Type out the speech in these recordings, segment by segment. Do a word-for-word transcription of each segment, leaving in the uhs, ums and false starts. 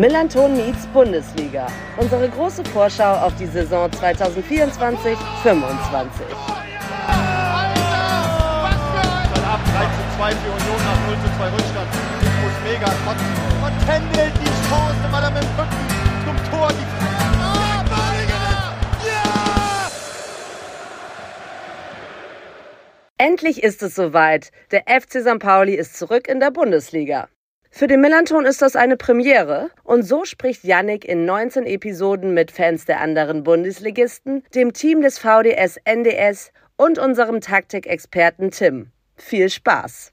Millanton meets Bundesliga. Unsere große Vorschau auf die Saison zwanzig vierundzwanzig fünfundzwanzig. drei zu zwei für Union nach null zu zwei Rückstand. Ich muss mega kotzen. Und Händel die Chance, weil er mit dem Rücken zum Tor die Ah, ja! Endlich ist es soweit. Der F C Sankt Pauli ist zurück in der Bundesliga. Für den Millanton ist das eine Premiere und so spricht Yannick in neunzehn Episoden mit Fans der anderen Bundesligisten, dem Team des V D S N D S und unserem Taktikexperten Tim. Viel Spaß!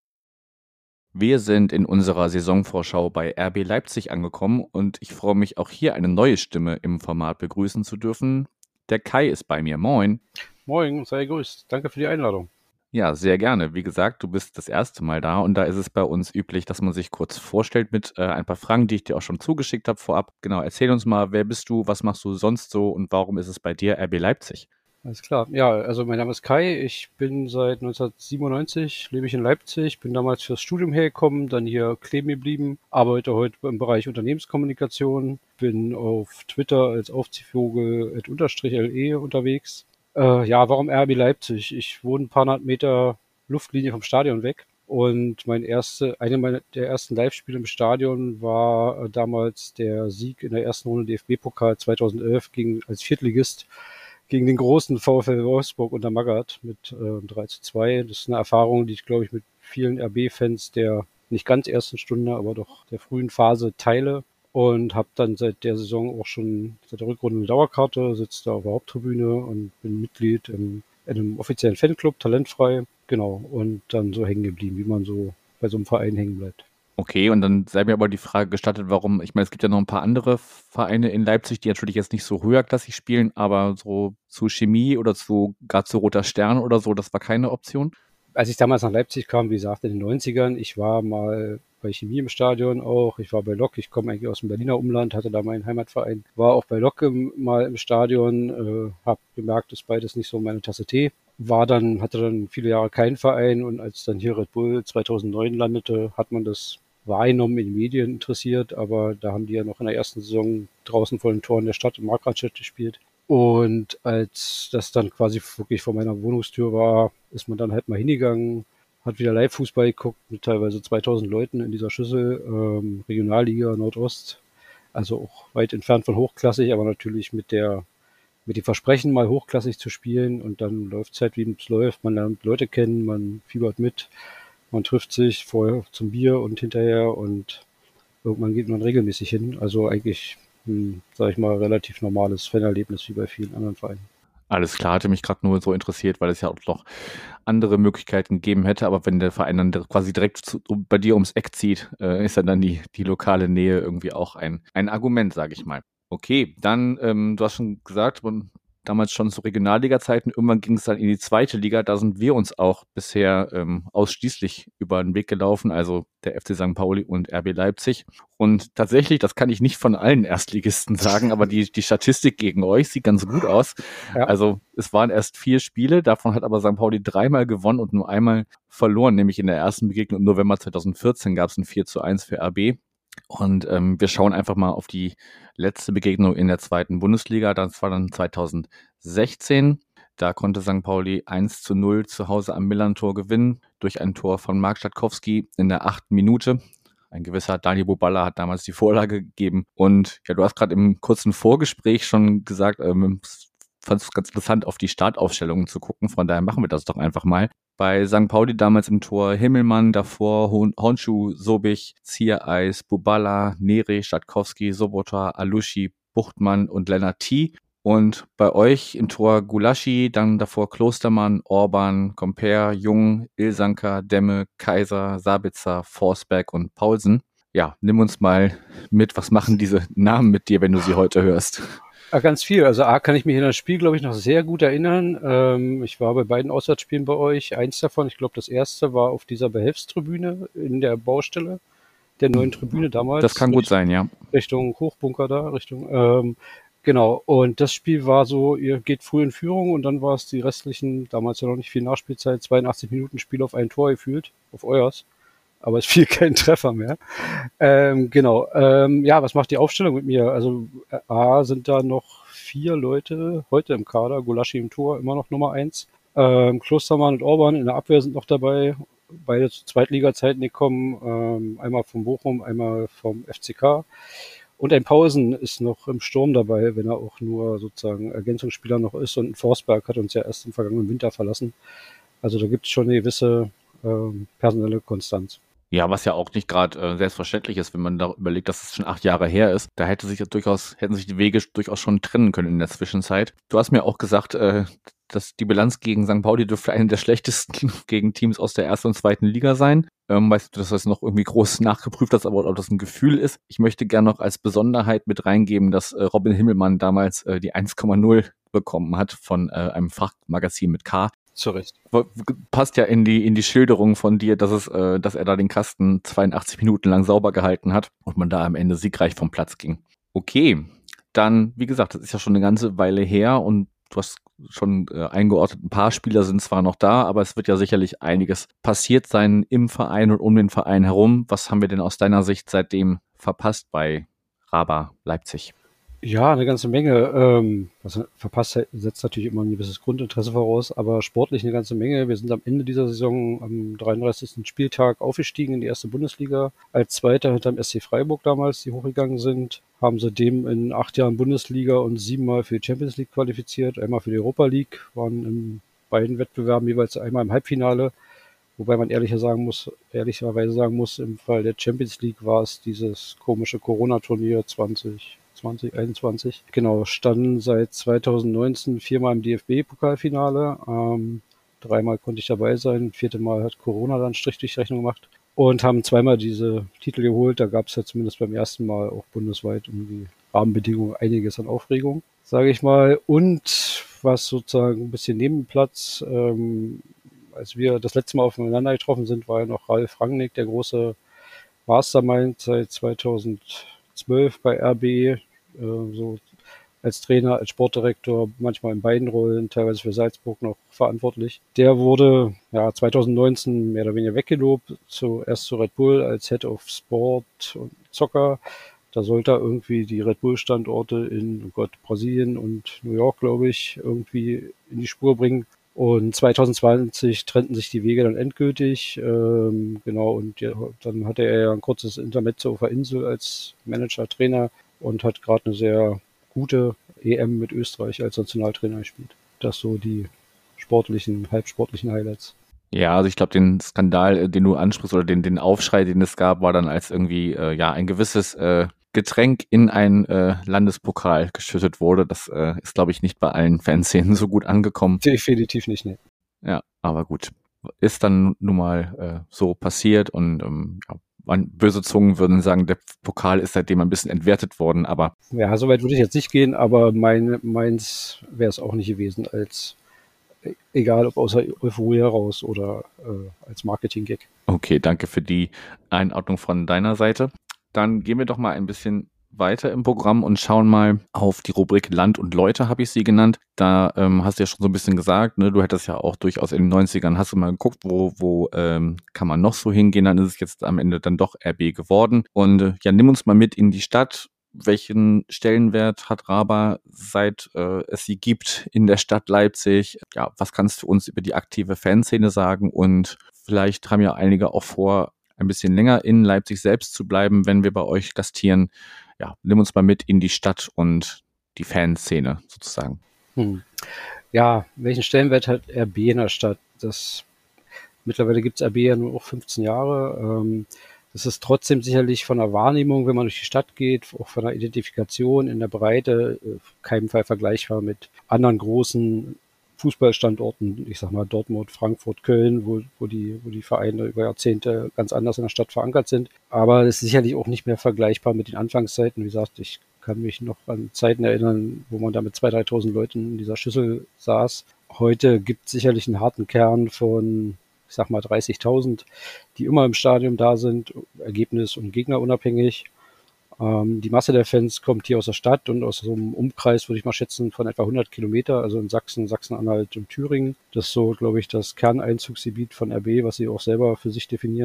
Wir sind in unserer Saisonvorschau bei R B Leipzig angekommen und ich freue mich auch hier eine neue Stimme im Format begrüßen zu dürfen. Der Kai ist bei mir. Moin. Moin, sei gegrüßt. Danke für die Einladung. Ja, sehr gerne. Wie gesagt, du bist das erste Mal da und da ist es bei uns üblich, dass man sich kurz vorstellt mit äh, ein paar Fragen, die ich dir auch schon zugeschickt habe vorab. Genau, erzähl uns mal, wer bist du, was machst du sonst so und warum ist es bei dir R B Leipzig? Alles klar. Ja, also mein Name ist Kai. Ich bin seit neunzehnhundertsiebenundneunzig, lebe ich in Leipzig, bin damals fürs Studium hergekommen, dann hier kleben geblieben, arbeite heute im Bereich Unternehmenskommunikation, bin auf Twitter als Aufziehvogel at unterstrich le unterwegs. Äh, ja, warum R B Leipzig? Ich wohne ein paar hundert Meter Luftlinie vom Stadion weg und mein erste, eine meiner der ersten Live-Spiele im Stadion war äh, damals der Sieg in der ersten Runde D F B-Pokal zweitausendelf gegen, als Viertligist gegen den großen VfL Wolfsburg unter Magath mit äh, drei zu zwei. Das ist eine Erfahrung, die ich, glaube ich, mit vielen R B-Fans der nicht ganz ersten Stunde, aber doch der frühen Phase teile. Und habe dann seit der Saison auch schon, seit der Rückrunde eine Dauerkarte, sitze da auf der Haupttribüne und bin Mitglied im, in einem offiziellen Fanclub, talentfrei. Genau, und dann so hängen geblieben, wie man so bei so einem Verein hängen bleibt. Okay, und dann sei mir aber die Frage gestattet, warum, ich meine, es gibt ja noch ein paar andere Vereine in Leipzig, die natürlich jetzt nicht so höherklassig spielen, aber so zu Chemie oder zu gerade zu Roter Stern oder so, das war keine Option? Als ich damals nach Leipzig kam, wie gesagt, in den neunzigern, ich war mal bei Chemie im Stadion auch, ich war bei Lok, ich komme eigentlich aus dem Berliner Umland, hatte da meinen Heimatverein, war auch bei Lok im, mal im Stadion, äh, habe gemerkt, das ist beides nicht so meine Tasse Tee. War dann, hatte dann viele Jahre keinen Verein und als dann hier Red Bull zweitausendneun landete, hat man das wahrgenommen, in den Medien interessiert, aber da haben die ja noch in der ersten Saison draußen vor den Toren der Stadt im Markgrafstadt gespielt. Und als das dann quasi wirklich vor meiner Wohnungstür war, ist man dann halt mal hingegangen, hat wieder Live-Fußball geguckt mit teilweise zweitausend Leuten in dieser Schüssel, ähm, Regionalliga Nordost, also auch weit entfernt von hochklassig, aber natürlich mit der mit dem Versprechen, mal hochklassig zu spielen und dann läuft es halt, wie es läuft, man lernt Leute kennen, man fiebert mit. Man trifft sich vorher zum Bier und hinterher und irgendwann geht man regelmäßig hin. Also eigentlich, hm, sage ich mal, relativ normales Fanerlebnis wie bei vielen anderen Vereinen. Alles klar, hatte mich gerade nur so interessiert, weil es ja auch noch andere Möglichkeiten gegeben hätte. Aber wenn der Verein dann quasi direkt zu, bei dir ums Eck zieht, äh, ist ja dann die, die lokale Nähe irgendwie auch ein, ein Argument, sage ich mal. Okay, dann, ähm, du hast schon gesagt, man damals schon zu Regionalliga-Zeiten. Irgendwann ging es dann in die zweite Liga. Da sind wir uns auch bisher ähm, ausschließlich über den Weg gelaufen, also der F C Sankt Pauli und R B Leipzig. Und tatsächlich, das kann ich nicht von allen Erstligisten sagen, aber die, die Statistik gegen euch sieht ganz gut aus. Ja. Also es waren erst vier Spiele, davon hat aber Sankt Pauli dreimal gewonnen und nur einmal verloren, nämlich in der ersten Begegnung im November zweitausendvierzehn gab es ein vier zu eins für R B. Und ähm, wir schauen einfach mal auf die letzte Begegnung in der zweiten Bundesliga. Das war dann zweitausendsechzehn. Da konnte Sankt Pauli eins zu null zu Hause am Millantor gewinnen durch ein Tor von Marc Statkowski in der achten Minute. Ein gewisser Daniel Buballa hat damals die Vorlage gegeben. Und ja, du hast gerade im kurzen Vorgespräch schon gesagt, ähm, fand es ganz interessant, auf die Startaufstellungen zu gucken. Von daher machen wir das doch einfach mal. Bei Sankt Pauli damals im Tor Himmelmann, davor Honshu, Sobich, Ziereis, Buballa, Nere, Statkowski, Sobota, Alushi, Buchtmann und Lennart T. Und bei euch im Tor Gulaschi, dann davor Klostermann, Orban, Comper, Jung, Ilsanker, Demme, Kaiser, Sabitzer, Forsberg und Paulsen. Ja, nimm uns mal mit, was machen diese Namen mit dir, wenn du sie heute hörst? Ja, ganz viel. Also A, kann ich mich an das Spiel, glaube ich, noch sehr gut erinnern. Ähm, ich war bei beiden Auswärtsspielen bei euch. Eins davon, ich glaube, das erste war auf dieser Behelfstribüne in der Baustelle, der neuen Tribüne damals. Das kann gut Richtung, sein, ja. Richtung Hochbunker da, Richtung, ähm, genau. Und das Spiel war so, ihr geht früh in Führung und dann war es die restlichen, damals ja noch nicht viel Nachspielzeit, zweiundachtzig Minuten Spiel auf ein Tor gefühlt, auf euers. aber es fiel kein Treffer mehr. Ähm, genau. Ähm, ja, was macht die Aufstellung mit mir? Also A sind da noch vier Leute heute im Kader. Gulaschi im Tor, immer noch Nummer eins. Ähm, Klostermann und Orban in der Abwehr sind noch dabei. Beide zu Zweitliga-Zeiten gekommen. Ähm, einmal vom Bochum, einmal vom F C K. Und ein Pausen ist noch im Sturm dabei, wenn er auch nur sozusagen Ergänzungsspieler noch ist. Und Forsberg hat uns ja erst im vergangenen Winter verlassen. Also da gibt es schon eine gewisse ähm, personelle Konstanz. Ja, was ja auch nicht gerade äh, selbstverständlich ist, wenn man da überlegt, dass es schon acht Jahre her ist. Da hätte sich ja durchaus, hätten sich die Wege durchaus schon trennen können in der Zwischenzeit. Du hast mir auch gesagt, äh, dass die Bilanz gegen Sankt Pauli dürfte eine der schlechtesten gegen Teams aus der ersten und zweiten Liga sein. Ähm, weißt du, dass du das noch irgendwie groß nachgeprüft hast, aber ob das ein Gefühl ist. Ich möchte gerne noch als Besonderheit mit reingeben, dass äh, Robin Himmelmann damals äh, die eins Komma null bekommen hat von äh, einem Fachmagazin mit K. Zu Recht. Passt ja in die in die Schilderung von dir, dass es, äh, dass er da den Kasten zweiundachtzig Minuten lang sauber gehalten hat und man da am Ende siegreich vom Platz ging. Okay, dann, wie gesagt, das ist ja schon eine ganze Weile her und du hast schon äh, eingeordnet, ein paar Spieler sind zwar noch da, aber es wird ja sicherlich einiges passiert sein im Verein und um den Verein herum. Was haben wir denn aus deiner Sicht seitdem verpasst bei Raba Leipzig? Ja, eine ganze Menge. Ähm, was verpasst setzt natürlich immer ein gewisses Grundinteresse voraus, aber sportlich eine ganze Menge. Wir sind am Ende dieser Saison am dreiunddreißigsten Spieltag aufgestiegen in die erste Bundesliga. Als Zweiter hinterm S C Freiburg damals, die hochgegangen sind, haben seitdem in acht Jahren Bundesliga und siebenmal für die Champions League qualifiziert, einmal für die Europa League, waren in beiden Wettbewerben jeweils einmal im Halbfinale. Wobei man ehrlicher sagen muss, ehrlicherweise sagen muss, im Fall der Champions League war es dieses komische Corona-Turnier zwanzig einundzwanzig. Genau, standen seit zweitausendneunzehn viermal im D F B-Pokalfinale. Ähm, dreimal konnte ich dabei sein, vierte Mal hat Corona dann Strich durch Rechnung gemacht und haben zweimal diese Titel geholt. Da gab es ja zumindest beim ersten Mal auch bundesweit um die Rahmenbedingungen einiges an Aufregung, sage ich mal. Und was sozusagen ein bisschen neben dem Platz, ähm, als wir das letzte Mal aufeinander getroffen sind, war ja noch Ralf Rangnick, der große Mastermind seit zweitausendzwölf bei R B, so als Trainer, als Sportdirektor, manchmal in beiden Rollen, teilweise für Salzburg noch verantwortlich. Der wurde ja zweitausendneunzehn mehr oder weniger weggelobt, zuerst zu Red Bull als Head of Sport und Soccer. Da sollte er irgendwie die Red Bull-Standorte in oh Gott, Brasilien und New York, glaube ich, irgendwie in die Spur bringen. Und zweitausendzwanzig trennten sich die Wege dann endgültig. Ähm, genau, und ja, dann hatte er ja ein kurzes Intermezzo auf der Insel als Manager, Trainer und hat gerade eine sehr gute E M mit Österreich als Nationaltrainer gespielt. Das so die sportlichen, halbsportlichen Highlights. Ja, also ich glaube, den Skandal, den du ansprichst oder den, den Aufschrei, den es gab, war dann als irgendwie äh, ja ein gewisses äh, Getränk in einen äh, Landespokal geschüttet wurde. Das äh, ist, glaube ich, nicht bei allen Fanszenen so gut angekommen. Definitiv nicht, ne. Ja, aber gut. Ist dann nun mal äh, so passiert und ähm, ja, man, böse Zungen würden sagen, der Pokal ist seitdem ein bisschen entwertet worden, aber... Ja, so weit würde ich jetzt nicht gehen, aber mein, meins wäre es auch nicht gewesen als, egal ob außer Euphorie heraus oder äh, als Marketing-Gag. Okay, danke für die Einordnung von deiner Seite. Dann gehen wir doch mal ein bisschen weiter im Programm und schauen mal auf die Rubrik Land und Leute, habe ich sie genannt. Da ähm, hast du ja schon so ein bisschen gesagt, ne, du hättest ja auch durchaus in den neunzigern, hast du mal geguckt, wo, wo ähm, kann man noch so hingehen, dann ist es jetzt am Ende dann doch R B geworden. Und äh, ja, nimm uns mal mit in die Stadt. Welchen Stellenwert hat Raba, seit äh, es sie gibt in der Stadt Leipzig? Ja, was kannst du uns über die aktive Fanszene sagen? Und vielleicht haben ja einige auch vor, ein bisschen länger in Leipzig selbst zu bleiben, wenn wir bei euch gastieren. Ja, nimm uns mal mit in die Stadt und die Fanszene sozusagen. Hm. Ja, welchen Stellenwert hat R B in der Stadt? Das, mittlerweile gibt es R B ja nur auch fünfzehn Jahre. Ähm, das ist trotzdem sicherlich von der Wahrnehmung, wenn man durch die Stadt geht, auch von der Identifikation in der Breite, äh, keinem Fall vergleichbar mit anderen großen Fußballstandorten, ich sag mal Dortmund, Frankfurt, Köln, wo, wo die, wo die Vereine über Jahrzehnte ganz anders in der Stadt verankert sind. Aber es ist sicherlich auch nicht mehr vergleichbar mit den Anfangszeiten. Wie gesagt, ich kann mich noch an Zeiten erinnern, wo man da mit zweitausend, dreitausend Leuten in dieser Schüssel saß. Heute gibt es sicherlich einen harten Kern von, ich sag mal, dreißigtausend, die immer im Stadion da sind, Ergebnis- und Gegner unabhängig. Ähm, die Masse der Fans kommt hier aus der Stadt und aus so einem Umkreis, würde ich mal schätzen, von etwa hundert Kilometer, also in Sachsen, Sachsen-Anhalt und Thüringen. Das ist so, glaube ich, das Kerneinzugsgebiet von R B, was sie auch selber für sich definieren.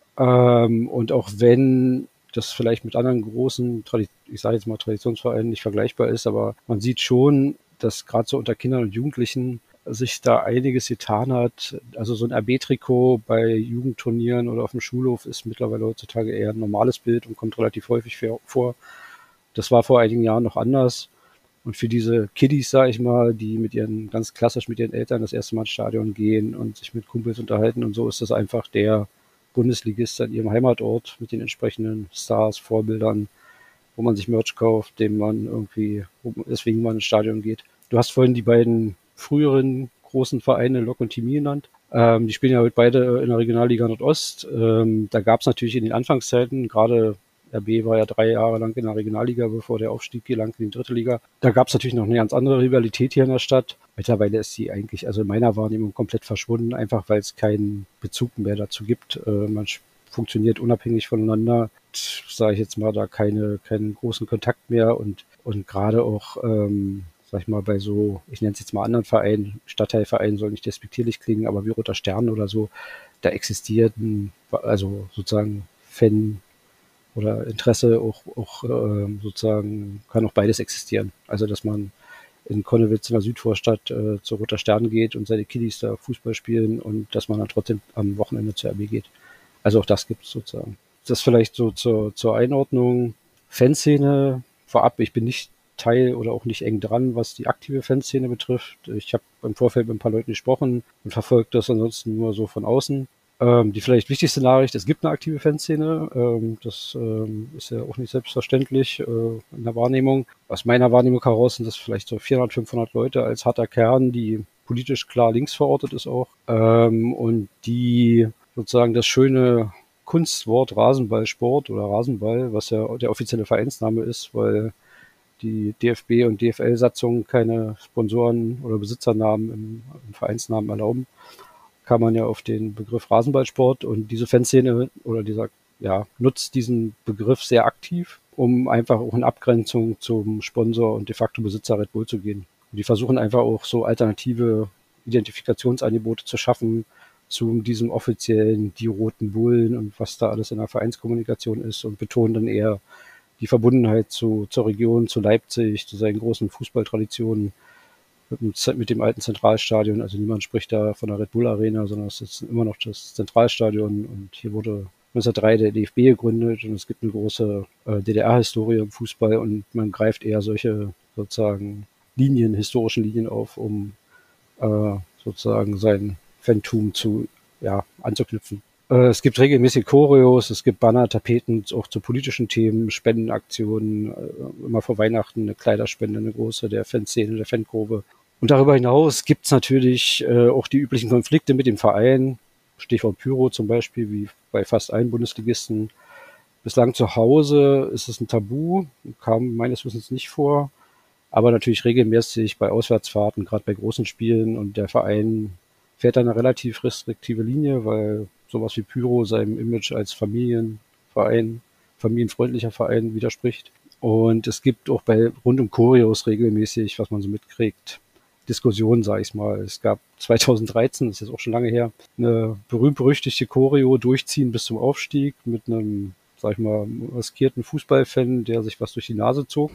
Ähm, und auch wenn das vielleicht mit anderen großen, ich sage jetzt mal Traditionsvereinen nicht vergleichbar ist, aber man sieht schon, dass gerade so unter Kindern und Jugendlichen sich da einiges getan hat. Also so ein R B-Trikot bei Jugendturnieren oder auf dem Schulhof ist mittlerweile heutzutage eher ein normales Bild und kommt relativ häufig vor. Das war vor einigen Jahren noch anders. Und für diese Kiddies, sage ich mal, die mit ihren, ganz klassisch mit ihren Eltern das erste Mal ins Stadion gehen und sich mit Kumpels unterhalten und so, ist das einfach der Bundesligist an ihrem Heimatort mit den entsprechenden Stars, Vorbildern, wo man sich Merch kauft, dem man irgendwie, deswegen man ins Stadion geht. Du hast vorhin die beiden früheren großen Vereine, Lok und Chemie, genannt. Ähm, die spielen ja heute beide in der Regionalliga Nordost. Ähm, da gab es natürlich in den Anfangszeiten, gerade R B war ja drei Jahre lang in der Regionalliga, bevor der Aufstieg gelang in die dritte Liga. Da gab es natürlich noch eine ganz andere Rivalität hier in der Stadt. Mittlerweile ist sie eigentlich, also in meiner Wahrnehmung, komplett verschwunden, einfach weil es keinen Bezug mehr dazu gibt. Äh, man funktioniert unabhängig voneinander. Sage ich jetzt mal, da keine, keinen großen Kontakt mehr und, und gerade auch, ähm, sag ich mal, bei so, ich nenne es jetzt mal anderen Vereinen, Stadtteilvereinen soll nicht despektierlich klingen, aber wie Roter Stern oder so, da existiert ein, also sozusagen Fan- oder Interesse auch, auch äh, sozusagen, kann auch beides existieren. Also, dass man in Konnewitz in der Südvorstadt äh, zu Roter Stern geht und seine Kiddies da Fußball spielen und dass man dann trotzdem am Wochenende zur R B geht. Also auch das gibt es sozusagen. Das vielleicht so zur, zur Einordnung. Fanszene vorab, ich bin nicht Teil oder auch nicht eng dran, was die aktive Fanszene betrifft. Ich habe im Vorfeld mit ein paar Leuten gesprochen und verfolgt das ansonsten nur so von außen. Ähm, die vielleicht wichtigste Nachricht, es gibt eine aktive Fanszene. Ähm, das ähm, ist ja auch nicht selbstverständlich äh, in der Wahrnehmung. Aus meiner Wahrnehmung heraus sind das vielleicht so vierhundert, fünfhundert Leute als harter Kern, die politisch klar links verortet ist auch. Ähm, und die sozusagen das schöne Kunstwort Rasenballsport oder Rasenball, was ja der offizielle Vereinsname ist, weil die D F B- und D F L-Satzungen keine Sponsoren oder Besitzernamen im, im Vereinsnamen erlauben, kam man ja auf den Begriff Rasenballsport und diese Fanszene oder dieser, ja, nutzt diesen Begriff sehr aktiv, um einfach auch in Abgrenzung zum Sponsor und de facto Besitzer Red Bull zu gehen. Und die versuchen einfach auch so alternative Identifikationsangebote zu schaffen zu diesem offiziellen die roten Bullen und was da alles in der Vereinskommunikation ist und betonen dann eher die Verbundenheit zu, zur Region, zu Leipzig, zu seinen großen Fußballtraditionen mit dem, mit dem alten Zentralstadion. Also niemand spricht da von der Red Bull Arena, sondern es ist immer noch das Zentralstadion und hier wurde neunzehnhundertdrei der D F B gegründet und es gibt eine große äh, D D R-Historie im Fußball und man greift eher solche sozusagen Linien, historischen Linien auf, um äh, sozusagen sein Fantum zu, ja, anzuknüpfen. Äh, es gibt regelmäßig Choreos, es gibt Banner, Tapeten, auch zu politischen Themen, Spendenaktionen, äh, immer vor Weihnachten eine Kleiderspende, eine große der Fanszene, der Fankurve. Und darüber hinaus gibt es natürlich äh, auch die üblichen Konflikte mit dem Verein, Stichwort Pyro zum Beispiel, wie bei fast allen Bundesligisten. Bislang zu Hause ist es ein Tabu, kam meines Wissens nicht vor, aber natürlich regelmäßig bei Auswärtsfahrten, gerade bei großen Spielen, und der Verein fährt da eine relativ restriktive Linie, weil sowas wie Pyro seinem Image als Familienverein, familienfreundlicher Verein widerspricht. Und es gibt auch bei rund um Choreos regelmäßig, was man so mitkriegt, Diskussionen, sage ich mal. Es gab zweitausenddreizehn, das ist jetzt auch schon lange her, eine berühmt-berüchtigte Choreo, Durchziehen bis zum Aufstieg, mit einem, sag ich mal, maskierten Fußballfan, der sich was durch die Nase zog.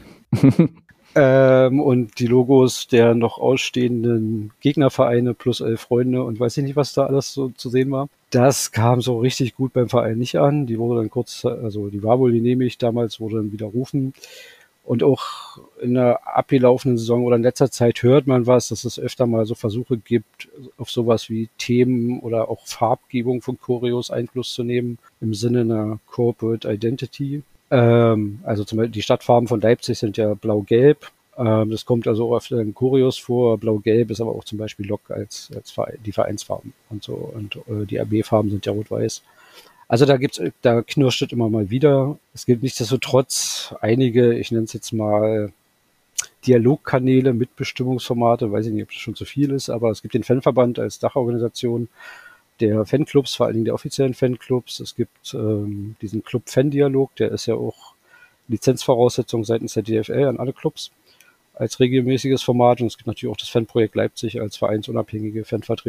ähm, und die Logos der noch ausstehenden Gegnervereine plus elf Freunde und weiß ich nicht, was da alles so zu sehen war. Das kam so richtig gut beim Verein nicht an. Die wurde dann kurz, also die war wohl genehmigt, damals wurde dann widerrufen. Und auch in der abgelaufenen Saison oder in letzter Zeit hört man was, dass es öfter mal so Versuche gibt, auf sowas wie Themen oder auch Farbgebung von Choreos Einfluss zu nehmen, im Sinne einer Corporate Identity. Ähm, also zum Beispiel die Stadtfarben von Leipzig sind ja blau-gelb. Ähm, das kommt also auch öfter in Choreos vor. Blau-gelb ist aber auch zum Beispiel Lok als, als Verein, die Vereinsfarben und so. Und äh, die R B-Farben sind ja rot-weiß. Also da gibt's, da knirscht es immer mal wieder. Es gibt nichtsdestotrotz einige, ich nenne es jetzt mal Dialogkanäle, Mitbestimmungsformate, weiß ich nicht, ob das schon zu viel ist, aber es gibt den Fanverband als Dachorganisation der Fanclubs, vor allen Dingen der offiziellen Fanclubs. Es gibt ähm, diesen Club Fan-Dialog, der ist ja auch Lizenzvoraussetzung seitens der D F L an alle Clubs als regelmäßiges Format. Und es gibt natürlich auch das Fanprojekt Leipzig als vereinsunabhängige Fanvertretung.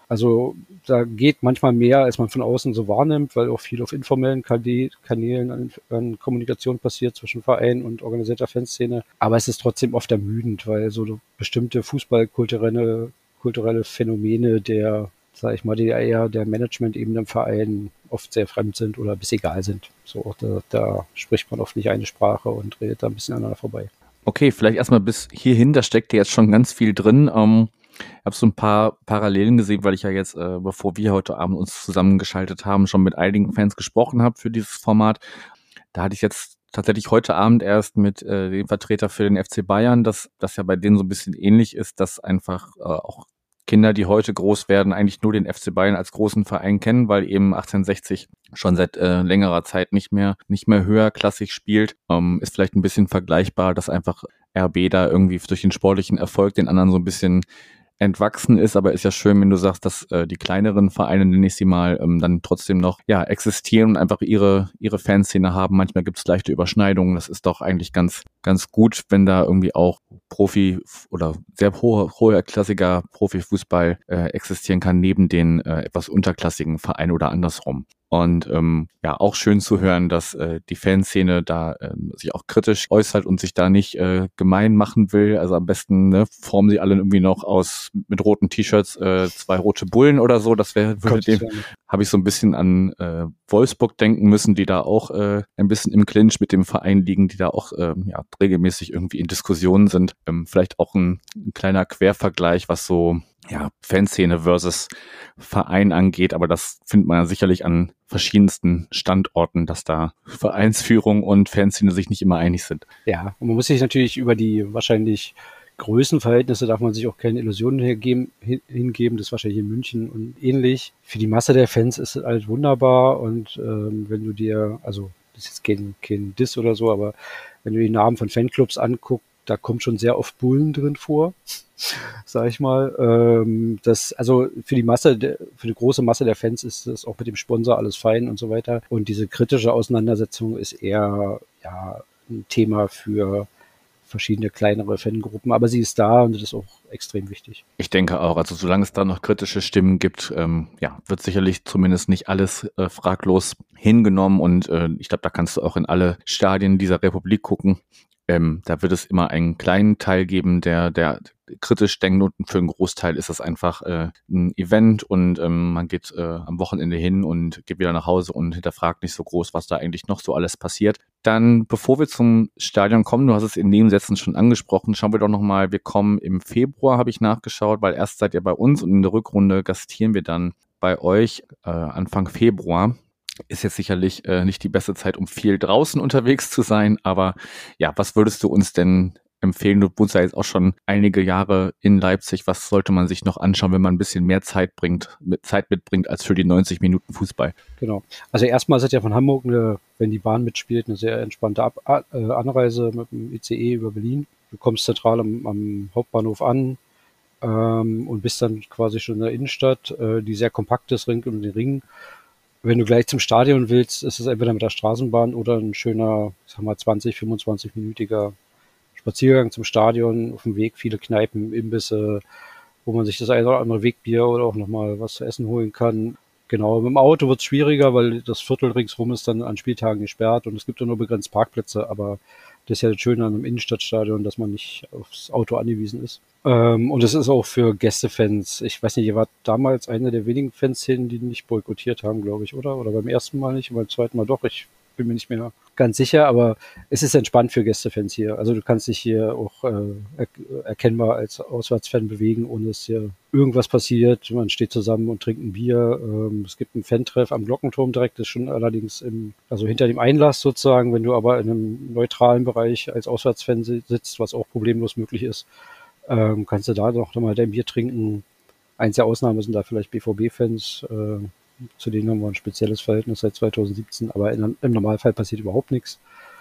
Also da geht manchmal mehr, als man von außen so wahrnimmt, weil auch viel auf informellen Kanälen an, an Kommunikation passiert zwischen Verein und organisierter Fanszene. Aber es ist trotzdem oft ermüdend, weil so bestimmte fußballkulturelle kulturelle Phänomene der, sag ich mal, die eher der Management-Ebene im Verein oft sehr fremd sind oder bis egal sind. So, da, da spricht man oft nicht eine Sprache und redet da ein bisschen aneinander vorbei. Okay, vielleicht erstmal bis hierhin, da steckt ja jetzt schon ganz viel drin. Ähm Ich habe so ein paar Parallelen gesehen, weil ich ja jetzt, äh, bevor wir heute Abend uns zusammengeschaltet haben, schon mit einigen Fans gesprochen habe für dieses Format. Da hatte ich jetzt tatsächlich heute Abend erst mit äh, dem Vertreter für den F C Bayern, dass das ja bei denen so ein bisschen ähnlich ist, dass einfach äh, auch Kinder, die heute groß werden, eigentlich nur den F C Bayern als großen Verein kennen, weil eben achtzehnhundertsechzig schon seit äh, längerer Zeit nicht mehr nicht mehr höherklassig spielt. Ähm, ist vielleicht ein bisschen vergleichbar, dass einfach R B da irgendwie durch den sportlichen Erfolg den anderen so ein bisschen entwachsen ist, aber ist ja schön, wenn du sagst, dass äh, die kleineren Vereine, nenne ich sie mal, ähm, dann trotzdem noch ja existieren und einfach ihre ihre Fanszene haben. Manchmal gibt es leichte Überschneidungen. Das ist doch eigentlich ganz ganz gut, wenn da irgendwie auch Profi oder sehr hohe hoherklassiger Profifußball äh, existieren kann neben den äh, etwas unterklassigen Vereinen oder andersrum. Und ähm, ja, auch schön zu hören, dass äh, die Fanszene da äh, sich auch kritisch äußert und sich da nicht äh, gemein machen will. Also am besten ne, formen sie alle irgendwie noch aus mit roten T-Shirts äh, zwei rote Bullen oder so. Das wäre würde dem habe ich so ein bisschen an äh, Wolfsburg denken müssen, die da auch äh, ein bisschen im Clinch mit dem Verein liegen, die da auch äh, ja, regelmäßig irgendwie in Diskussionen sind. Ähm, vielleicht auch ein, ein kleiner Quervergleich, was so ja, Fanszene versus Verein angeht, aber das findet man ja sicherlich an verschiedensten Standorten, dass da Vereinsführung und Fanszene sich nicht immer einig sind. Ja, und man muss sich natürlich über die wahrscheinlich Größenverhältnisse darf man sich auch keine Illusionen hergeben, hingeben, das ist wahrscheinlich in München und ähnlich. Für die Masse der Fans ist es halt wunderbar und ähm, wenn du dir, also das ist jetzt kein, kein Diss oder so, aber wenn du die Namen von Fanclubs anguckst, da kommt schon sehr oft Bullen drin vor, sag ich mal. Ähm, das, also für die Masse, der, für die große Masse der Fans ist das auch mit dem Sponsor alles fein und so weiter. Und diese kritische Auseinandersetzung ist eher ja ein Thema für verschiedene kleinere Fangruppen, aber sie ist da und das ist auch extrem wichtig. Ich denke auch, also solange es da noch kritische Stimmen gibt, ähm, ja, wird sicherlich zumindest nicht alles äh, fraglos hingenommen und äh, ich glaube, da kannst du auch in alle Stadien dieser Republik gucken. Ähm, da wird es immer einen kleinen Teil geben, der, der kritisch denkt und für einen Großteil ist das einfach äh, ein Event und ähm, man geht äh, am Wochenende hin und geht wieder nach Hause und hinterfragt nicht so groß, was da eigentlich noch so alles passiert. Dann, bevor wir zum Stadion kommen, du hast es in Nebensätzen schon angesprochen, schauen wir doch nochmal, wir kommen im Februar, habe ich nachgeschaut, weil erst seid ihr bei uns und in der Rückrunde gastieren wir dann bei euch äh, Anfang Februar. Ist jetzt sicherlich äh, nicht die beste Zeit, um viel draußen unterwegs zu sein, aber ja, was würdest du uns denn empfehlen? Du wohnst ja jetzt auch schon einige Jahre in Leipzig. Was sollte man sich noch anschauen, wenn man ein bisschen mehr Zeit bringt, mit Zeit mitbringt als für die neunzig Minuten Fußball? Genau. Also erstmal ist es ja von Hamburg, eine, wenn die Bahn mitspielt, eine sehr entspannte Ab- äh, Anreise mit dem I C E über Berlin. Du kommst zentral am, am Hauptbahnhof an ähm, und bist dann quasi schon in der Innenstadt, äh, die sehr kompakt ist, rund um den Ring. Wenn du gleich zum Stadion willst, ist es entweder mit der Straßenbahn oder ein schöner, ich sag mal, zwanzig, fünfundzwanzig-minütiger Spaziergang zum Stadion. Auf dem Weg viele Kneipen, Imbisse, wo man sich das eine oder andere Wegbier oder auch nochmal was zu essen holen kann. Genau, mit dem Auto wird es schwieriger, weil das Viertel ringsrum ist dann an Spieltagen gesperrt und es gibt ja nur begrenzt Parkplätze, aber das ist ja das Schöne an einem Innenstadtstadion, dass man nicht aufs Auto angewiesen ist. Ähm, und es ist auch für Gästefans, ich weiß nicht, ihr wart damals einer der wenigen Fanszenen, die nicht boykottiert haben, glaube ich, oder? Oder beim ersten Mal nicht, und beim zweiten Mal doch, ich bin mir nicht mehr ganz sicher, aber es ist entspannt für Gästefans hier. Also du kannst dich hier auch äh, er- erkennbar als Auswärtsfan bewegen, ohne dass hier irgendwas passiert. Man steht zusammen und trinkt ein Bier. Ähm, es gibt einen Fan-Treff am Glockenturm direkt, das ist schon allerdings im, also hinter dem Einlass sozusagen, wenn du aber in einem neutralen Bereich als Auswärtsfan si- sitzt, was auch problemlos möglich ist, ähm, kannst du da noch mal dein Bier trinken. Eins der Ausnahmen sind da vielleicht B V B-Fans, äh, zu denen haben wir ein spezielles Verhältnis seit zweitausendsiebzehn, aber in, im Normalfall passiert überhaupt nichts.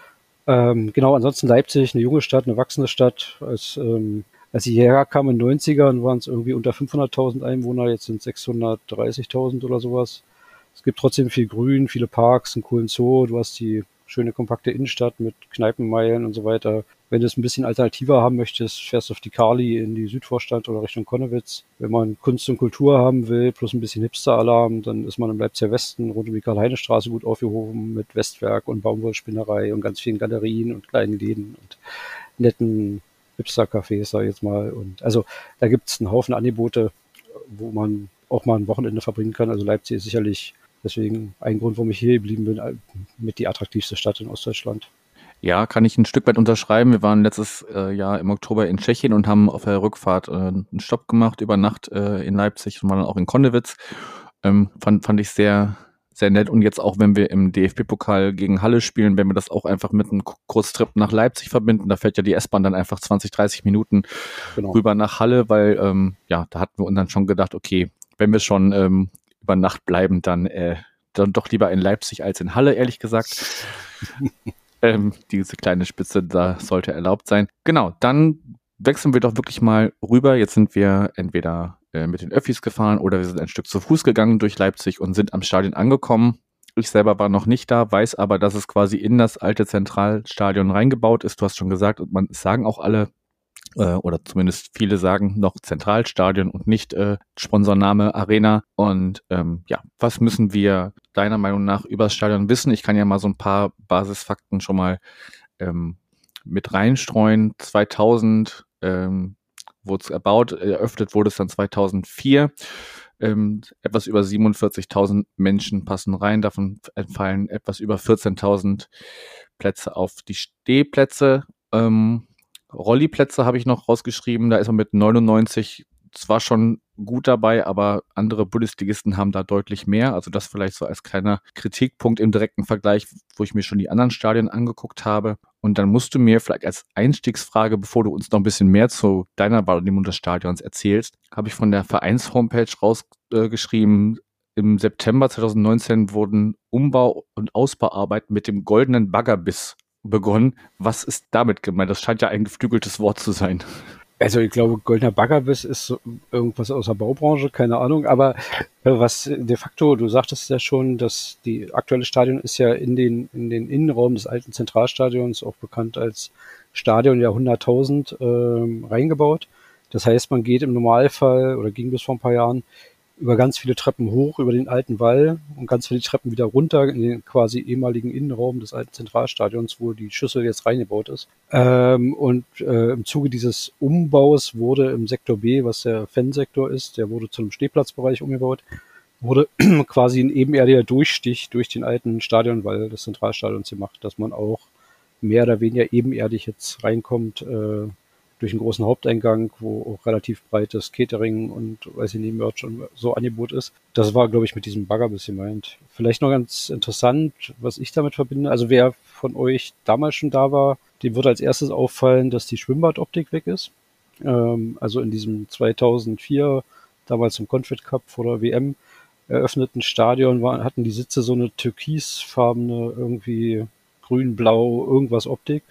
Ähm, genau, ansonsten Leipzig, eine junge Stadt, eine wachsende Stadt. Als, ähm, als ich hierher kam in den neunzigern, waren es irgendwie unter fünfhunderttausend Einwohner, jetzt sind es sechshundertdreißigtausend oder sowas. Es gibt trotzdem viel Grün, viele Parks, einen coolen Zoo, du hast die schöne kompakte Innenstadt mit Kneipenmeilen und so weiter. Wenn du es ein bisschen alternativer haben möchtest, fährst du auf die Carly in die Südvorstadt oder Richtung Konnewitz. Wenn man Kunst und Kultur haben will, plus ein bisschen Hipster-Alarm, dann ist man im Leipziger Westen rund um die Karl-Heine-Straße gut aufgehoben mit Westwerk und Baumwollspinnerei und ganz vielen Galerien und kleinen Läden und netten Hipster-Cafés, sag ich jetzt mal. Und also da gibt es einen Haufen Angebote, wo man auch mal ein Wochenende verbringen kann. Also Leipzig ist sicherlich deswegen ein Grund, warum ich hier geblieben bin, mit die attraktivste Stadt in Ostdeutschland. Ja, kann ich ein Stück weit unterschreiben. Wir waren letztes äh, Jahr im Oktober in Tschechien und haben auf der Rückfahrt äh, einen Stopp gemacht über Nacht äh, in Leipzig und waren dann auch in Konnewitz. Ähm, fand, fand ich sehr, sehr nett. Und jetzt auch, wenn wir im D F B-Pokal gegen Halle spielen, wenn wir das auch einfach mit einem Kurztrip nach Leipzig verbinden, da fährt ja die S-Bahn dann einfach zwanzig, dreißig Minuten genau rüber nach Halle, weil ähm, ja, da hatten wir uns dann schon gedacht, okay, wenn wir schon ähm, über Nacht bleiben, dann, äh, dann doch lieber in Leipzig als in Halle, ehrlich gesagt. ähm, diese kleine Spitze, da sollte erlaubt sein. Genau, dann wechseln wir doch wirklich mal rüber. Jetzt sind wir entweder äh, mit den Öffis gefahren oder wir sind ein Stück zu Fuß gegangen durch Leipzig und sind am Stadion angekommen. Ich selber war noch nicht da, weiß aber, dass es quasi in das alte Zentralstadion reingebaut ist. Du hast schon gesagt, und man sagen auch alle, oder zumindest viele sagen noch Zentralstadion und nicht äh, Sponsorname Arena. Und ähm, ja, was müssen wir deiner Meinung nach über das Stadion wissen? Ich kann ja mal so ein paar Basisfakten schon mal ähm, mit reinstreuen. zweitausend ähm, wurde es erbaut, eröffnet wurde es dann zweitausendvier. Ähm, etwas über siebenundvierzigtausend Menschen passen rein, davon entfallen etwas über vierzehntausend Plätze auf die Stehplätze. Ähm, Rolliplätze habe ich noch rausgeschrieben, da ist man mit neunundneunzig zwar schon gut dabei, aber andere Bundesligisten haben da deutlich mehr, also das vielleicht so als kleiner Kritikpunkt im direkten Vergleich, wo ich mir schon die anderen Stadien angeguckt habe. Und dann musst du mir vielleicht als Einstiegsfrage, bevor du uns noch ein bisschen mehr zu deiner Wahrnehmung des Stadions erzählst, habe ich von der Vereins-Homepage rausgeschrieben, äh, im September zweitausendneunzehn wurden Umbau- und Ausbauarbeiten mit dem goldenen Baggerbiss begonnen. Was ist damit gemeint? Das scheint ja ein geflügeltes Wort zu sein. Also ich glaube, goldener Baggerbiss ist so irgendwas aus der Baubranche, keine Ahnung. Aber was de facto, du sagtest ja schon, dass die aktuelle Stadion ist ja in den in den Innenraum des alten Zentralstadions, auch bekannt als Stadion Jahrhunderttausend, ähm, reingebaut. Das heißt, man geht im Normalfall, oder ging bis vor ein paar Jahren, über ganz viele Treppen hoch, über den alten Wall und ganz viele Treppen wieder runter in den quasi ehemaligen Innenraum des alten Zentralstadions, wo die Schüssel jetzt reingebaut ist. Ähm, und äh, im Zuge dieses Umbaus wurde im Sektor B, was der Fansektor ist, der wurde zu einem Stehplatzbereich umgebaut, wurde quasi ein ebenerdiger Durchstich durch den alten Stadionwall des Zentralstadions gemacht, dass man auch mehr oder weniger ebenerdig jetzt reinkommt, äh, durch einen großen Haupteingang, wo auch relativ breites Catering und, weiß ich nicht, Merch und so Angebot ist. Das war, glaube ich, mit diesem Baggerbiss gemeint. Vielleicht noch ganz interessant, was ich damit verbinde. Also wer von euch damals schon da war, dem wird als erstes auffallen, dass die Schwimmbadoptik weg ist. Ähm, also in diesem zweitausendvier, damals im Confed Cup vor der W M, eröffneten Stadion waren, hatten die Sitze so eine türkisfarbene, irgendwie grün-blau, irgendwas Optik.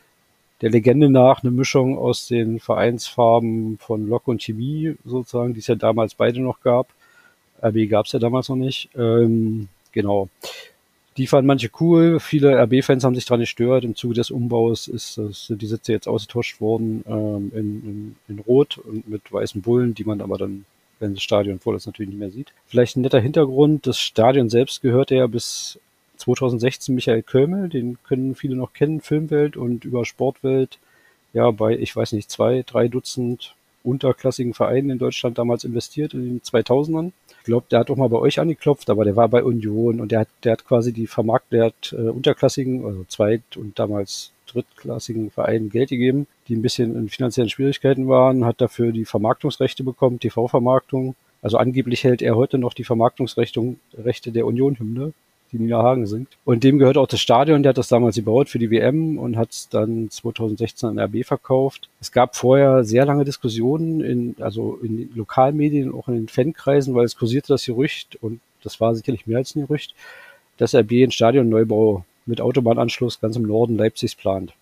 Der Legende nach eine Mischung aus den Vereinsfarben von Lok und Chemie sozusagen, die es ja damals beide noch gab. R B gab es ja damals noch nicht. Ähm, genau. Die fanden manche cool. Viele R B-Fans haben sich daran gestört. Im Zuge des Umbaus ist das, sind die Sitze jetzt ausgetauscht worden ähm, in, in, in Rot und mit weißen Bullen, die man aber dann, wenn das Stadion voll ist, natürlich nicht mehr sieht. Vielleicht ein netter Hintergrund. Das Stadion selbst gehörte ja bis zweitausendsechzehn Michael Kölmel, den können viele noch kennen, Filmwelt und über Sportwelt, ja, bei, ich weiß nicht, zwei, drei Dutzend unterklassigen Vereinen in Deutschland damals investiert in den zweitausendern. Ich glaube, der hat auch mal bei euch angeklopft, aber der war bei Union und der hat, der hat quasi die vermarkt, der hat äh, unterklassigen, also zweit- und damals drittklassigen Vereinen Geld gegeben, die ein bisschen in finanziellen Schwierigkeiten waren, hat dafür die Vermarktungsrechte bekommen, T V-Vermarktung. Also angeblich hält er heute noch die Vermarktungsrechte der Union-Hymne, die Nina Hagen singt. Und dem gehört auch das Stadion, der hat das damals gebaut für die W M und hat es dann zweitausendsechzehn an R B verkauft. Es gab vorher sehr lange Diskussionen, in, also in den Lokalmedien, auch in den Fankreisen, weil es kursierte das Gerücht, und das war sicherlich mehr als ein Gerücht, dass R B einen Stadionneubau mit Autobahnanschluss ganz im Norden Leipzigs plant.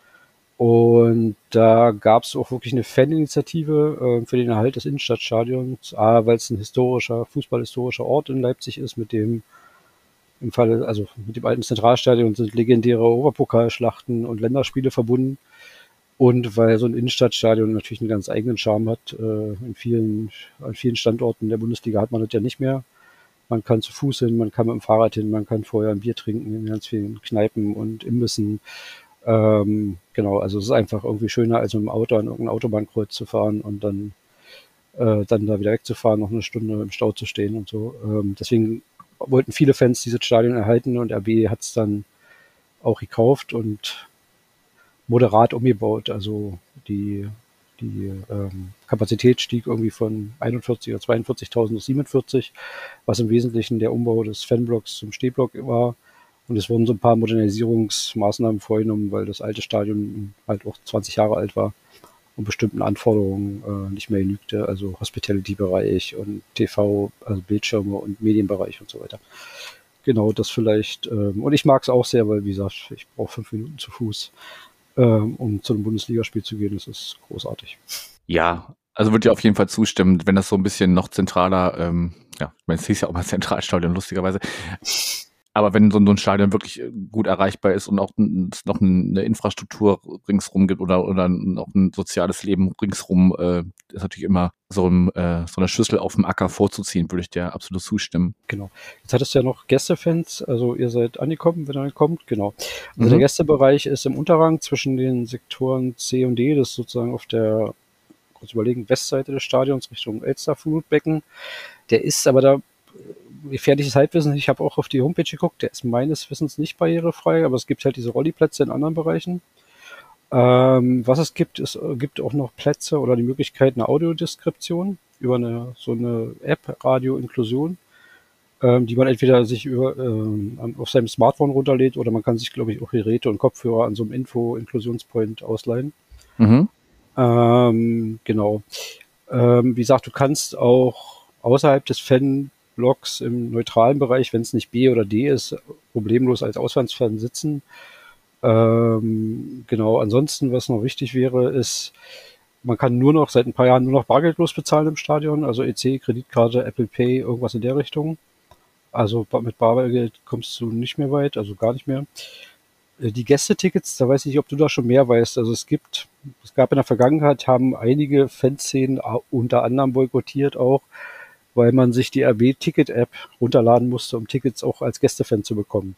Und da gab es auch wirklich eine Faninitiative äh, für den Erhalt des Innenstadtstadions, A, weil es ein historischer, fußballhistorischer Ort in Leipzig ist, mit dem im Falle, also mit dem alten Zentralstadion sind legendäre Europapokalschlachten und Länderspiele verbunden. Und weil so ein Innenstadtstadion natürlich einen ganz eigenen Charme hat, äh, in vielen, an vielen Standorten der Bundesliga hat man das ja nicht mehr. Man kann zu Fuß hin, man kann mit dem Fahrrad hin, man kann vorher ein Bier trinken in ganz vielen Kneipen und Imbissen. Ähm, genau, also es ist einfach irgendwie schöner, als mit dem Auto an irgendein Autobahnkreuz zu fahren und dann, äh, dann da wieder wegzufahren, noch eine Stunde im Stau zu stehen und so. Ähm, deswegen wollten viele Fans dieses Stadion erhalten und R B hat es dann auch gekauft und moderat umgebaut. Also die, die ähm, Kapazität stieg irgendwie von einundvierzig oder zweiundvierzigtausend auf siebenundvierzig, was im Wesentlichen der Umbau des Fanblocks zum Stehblock war. Und es wurden so ein paar Modernisierungsmaßnahmen vorgenommen, weil das alte Stadion halt auch zwanzig Jahre alt war und bestimmten Anforderungen äh, nicht mehr genügte. Also Hospitality-Bereich und T V, also Bildschirme und Medienbereich und so weiter. Genau, das vielleicht. Ähm, und ich mag es auch sehr, weil, wie gesagt, ich brauche fünf Minuten zu Fuß, ähm, um zu einem Bundesligaspiel zu gehen. Das ist großartig. Ja, also würde ich auf jeden Fall zustimmen, wenn das so ein bisschen noch zentraler, ähm, ja, ich meine, es hieß ja auch mal Zentralstadion, lustigerweise. Aber wenn so ein Stadion wirklich gut erreichbar ist und auch es noch eine Infrastruktur ringsrum gibt oder oder noch ein soziales Leben ringsrum, äh, ist natürlich immer so, ein, äh, so eine Schüssel auf dem Acker vorzuziehen, würde ich dir absolut zustimmen. Genau. Jetzt hattest du ja noch Gästefans, also ihr seid angekommen, wenn ihr kommt, genau. Also Mhm. der Gästebereich ist im Unterrang zwischen den Sektoren C und D, das ist sozusagen auf der, kurz überlegen, Westseite des Stadions Richtung Elster-Flutbecken. Der ist aber da gefährliches Halbwissen, ich habe auch auf die Homepage geguckt, der ist meines Wissens nicht barrierefrei, aber es gibt halt diese Rolliplätze in anderen Bereichen. Ähm, was es gibt, es gibt auch noch Plätze oder die Möglichkeit einer Audiodeskription über eine so eine App, Radio Inklusion, ähm, die man entweder sich über ähm, auf seinem Smartphone runterlädt oder man kann sich, glaube ich, auch Geräte und Kopfhörer an so einem Info-Inklusionspoint ausleihen. Mhm. Ähm, genau. Ähm, wie gesagt, du kannst auch außerhalb des Fan Blocks im neutralen Bereich, wenn es nicht B oder D ist, problemlos als Auslandsfan sitzen. Ähm, genau, ansonsten, was noch wichtig wäre, ist, man kann nur noch, seit ein paar Jahren nur noch bargeldlos bezahlen im Stadion, also E C, Kreditkarte, Apple Pay, irgendwas in der Richtung. Also mit Bargeld kommst du nicht mehr weit, also gar nicht mehr. Die Gästetickets, da weiß ich nicht, ob du da schon mehr weißt. Also es gibt, es gab in der Vergangenheit, haben einige Fanszenen unter anderem boykottiert auch, weil man sich die R B-Ticket-App runterladen musste, um Tickets auch als Gästefan zu bekommen.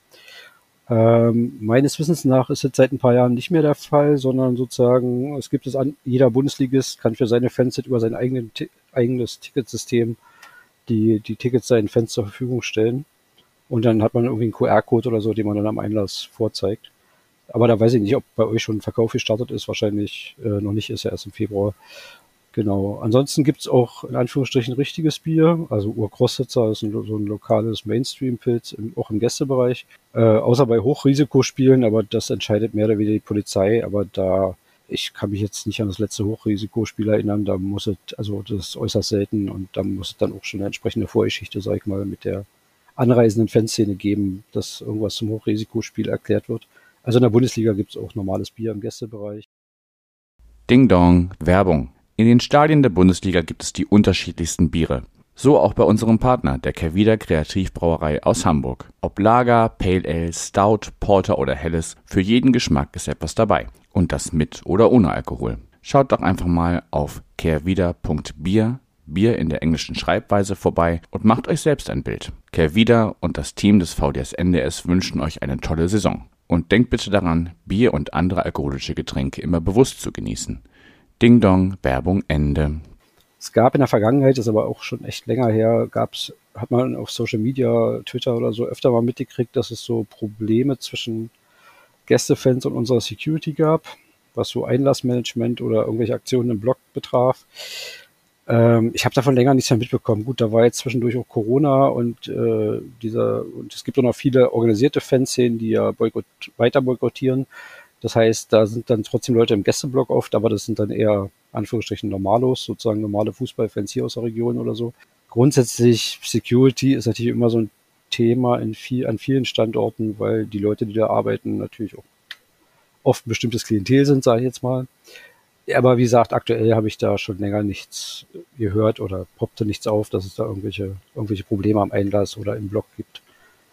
Ähm, meines Wissens nach ist jetzt seit ein paar Jahren nicht mehr der Fall, sondern sozusagen, es gibt es an, jeder Bundesligist kann für seine Fans über sein eigenen, eigenes Ticketsystem die, die Tickets seinen Fans zur Verfügung stellen. Und dann hat man irgendwie einen Q R-Code oder so, den man dann am Einlass vorzeigt. Aber da weiß ich nicht, ob bei euch schon ein Verkauf gestartet ist. Wahrscheinlich äh, noch nicht, ist ja erst im Februar. Genau. Ansonsten gibt's auch in Anführungsstrichen richtiges Bier, also Urkostitzer ist ein, so ein lokales Mainstream-Pilz, im, auch im Gästebereich. Äh, außer bei Hochrisikospielen, aber das entscheidet mehr oder weniger die Polizei. Aber da, ich kann mich jetzt nicht an das letzte Hochrisikospiel erinnern, da muss es, also das ist äußerst selten und da muss es dann auch schon eine entsprechende Vorgeschichte, sag ich mal, mit der anreisenden Fanszene geben, dass irgendwas zum Hochrisikospiel erklärt wird. Also in der Bundesliga gibt's auch normales Bier im Gästebereich. Ding Dong, Werbung. In den Stadien der Bundesliga gibt es die unterschiedlichsten Biere. So auch bei unserem Partner, der Kehrwieder Kreativbrauerei aus Hamburg. Ob Lager, Pale Ale, Stout, Porter oder Helles, für jeden Geschmack ist etwas dabei. Und das mit oder ohne Alkohol. Schaut doch einfach mal auf kehrwieder punkt bier, Bier in der englischen Schreibweise, vorbei und macht euch selbst ein Bild. Kehrwieder und das Team des V D S N D S wünschen euch eine tolle Saison. Und denkt bitte daran, Bier und andere alkoholische Getränke immer bewusst zu genießen. Ding Dong, Werbung Ende. Es gab in der Vergangenheit, ist aber auch schon echt länger her, gab's, hat man auf Social Media, Twitter oder so öfter mal mitgekriegt, dass es so Probleme zwischen Gästefans und unserer Security gab, was so Einlassmanagement oder irgendwelche Aktionen im Blog betraf. Ähm, ich habe davon länger nichts mehr mitbekommen. Gut, da war jetzt zwischendurch auch Corona und äh, dieser und es gibt auch noch viele organisierte Fanszenen, die ja boykott, weiter boykottieren. Das heißt, da sind dann trotzdem Leute im Gästeblock oft, aber das sind dann eher, Anführungsstrichen, Normalos, sozusagen normale Fußballfans hier aus der Region oder so. Grundsätzlich, Security ist natürlich immer so ein Thema in viel, an vielen Standorten, weil die Leute, die da arbeiten, natürlich auch oft ein bestimmtes Klientel sind, sage ich jetzt mal. Aber wie gesagt, aktuell habe ich da schon länger nichts gehört oder poppte nichts auf, dass es da irgendwelche, irgendwelche Probleme am Einlass oder im Block gibt.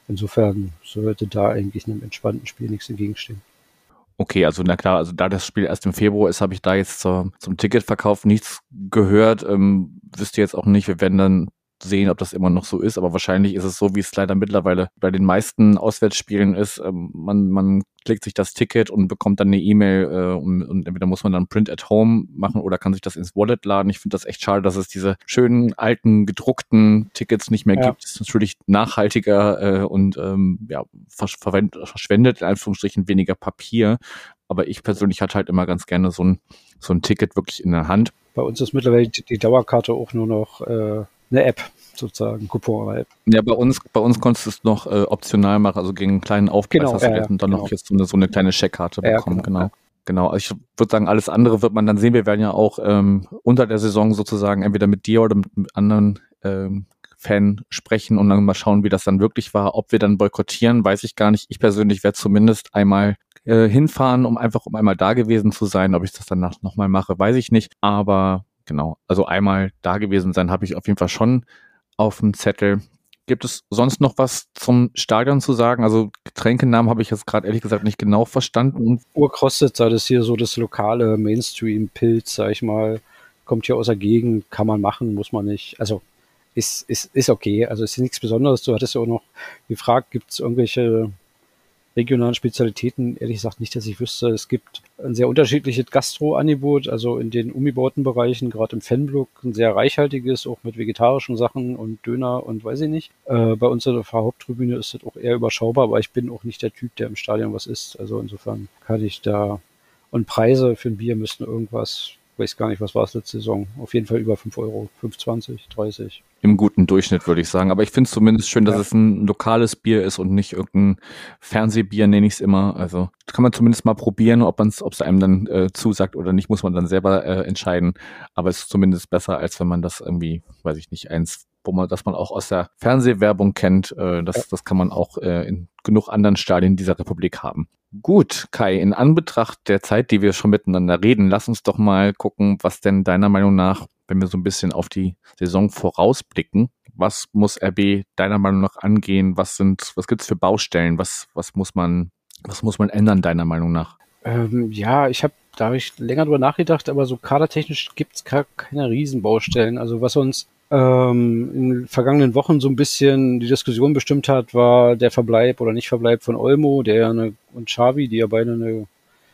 insofern sollte da eigentlich einem entspannten Spiel nichts entgegenstehen. Okay, also na klar, also da das Spiel erst im Februar ist, habe ich da jetzt zur, zum Ticketverkauf nichts gehört. Ähm, wüsste jetzt auch nicht, wir werden dann sehen, ob das immer noch so ist, aber wahrscheinlich ist es so, wie es leider mittlerweile bei den meisten Auswärtsspielen ist. Ähm, man, man klickt sich das Ticket und bekommt dann eine E-Mail äh, und, und entweder muss man dann Print at Home machen oder kann sich das ins Wallet laden. Ich finde das echt schade, dass es diese schönen, alten, gedruckten Tickets nicht mehr Ja. gibt. Das ist natürlich nachhaltiger äh, und ähm, ja, verwend- verschwendet in Anführungsstrichen weniger Papier. Aber ich persönlich hatte halt immer ganz gerne so ein, so ein Ticket wirklich in der Hand. Bei uns ist mittlerweile die die Dauerkarte auch nur noch äh, eine App, sozusagen, Coupon-App. Ja, bei uns, bei uns konntest du es noch äh, optional machen, also gegen einen kleinen Aufpreis Genau, hast du ja, jetzt ja, dann noch genau. jetzt so eine, so eine kleine Checkkarte Ja, bekommen, genau, genau. ja. Genau, also ich würde sagen, alles andere wird man dann sehen. Wir werden ja auch ähm, unter der Saison sozusagen entweder mit dir oder mit, mit anderen ähm, Fan sprechen und dann mal schauen, wie das dann wirklich war. Ob wir dann boykottieren, weiß ich gar nicht. Ich persönlich werde zumindest einmal äh, hinfahren, um einfach um einmal da gewesen zu sein. Ob ich das danach nochmal mache, weiß ich nicht. Aber genau, also einmal da gewesen sein habe ich auf jeden Fall schon auf dem Zettel. Gibt es sonst noch was zum Stadion zu sagen? Also Getränkenamen habe ich jetzt gerade ehrlich gesagt nicht genau verstanden. Urkrostet, das ist hier so das lokale Mainstream-Pilz, sag ich mal, kommt hier aus der Gegend, kann man machen, muss man nicht. Also ist, ist, ist okay, also ist nichts Besonderes. Du hattest ja auch noch gefragt, gibt es irgendwelche regionalen Spezialitäten? Ehrlich gesagt nicht, dass ich wüsste. Es gibt ein sehr unterschiedliches Gastro-Angebot, also in den umgebauten Bereichen, gerade im Fanblock, ein sehr reichhaltiges, auch mit vegetarischen Sachen und Döner und weiß ich nicht. Äh, bei uns auf der Haupttribüne ist das auch eher überschaubar, aber ich bin auch nicht der Typ, der im Stadion was isst. Also insofern kann ich da, und Preise für ein Bier müssten irgendwas, weiß gar nicht, was war es letzte Saison, auf jeden Fall über fünf Euro, fünf zwanzig, dreißig. Im guten Durchschnitt, würde ich sagen. Aber ich finde es zumindest schön, dass Ja. es ein lokales Bier ist und nicht irgendein Fernsehbier, nenne ich es immer. Also kann man zumindest mal probieren, ob man es, ob es einem dann äh, zusagt oder nicht, muss man dann selber äh, entscheiden. Aber es ist zumindest besser, als wenn man das irgendwie, weiß ich nicht, eins, wo man, das man auch aus der Fernsehwerbung kennt. Äh, das, Ja. das kann man auch äh, in genug anderen Stadien dieser Republik haben. Gut, Kai, in Anbetracht der Zeit, die wir schon miteinander reden, lass uns doch mal gucken, was denn deiner Meinung nach, wenn wir so ein bisschen auf die Saison vorausblicken, was muss R B deiner Meinung nach angehen? Was sind, was gibt's für Baustellen? Was, was muss man, was muss man ändern deiner Meinung nach? Ähm, ja, ich habe, da habe ich länger drüber nachgedacht, aber so kadertechnisch gibt's gar keine Riesenbaustellen. Also was uns ähm, in den vergangenen Wochen so ein bisschen die Diskussion bestimmt hat, war der Verbleib oder Nicht-Verbleib von Olmo, der eine, und Xavi, die ja beide eine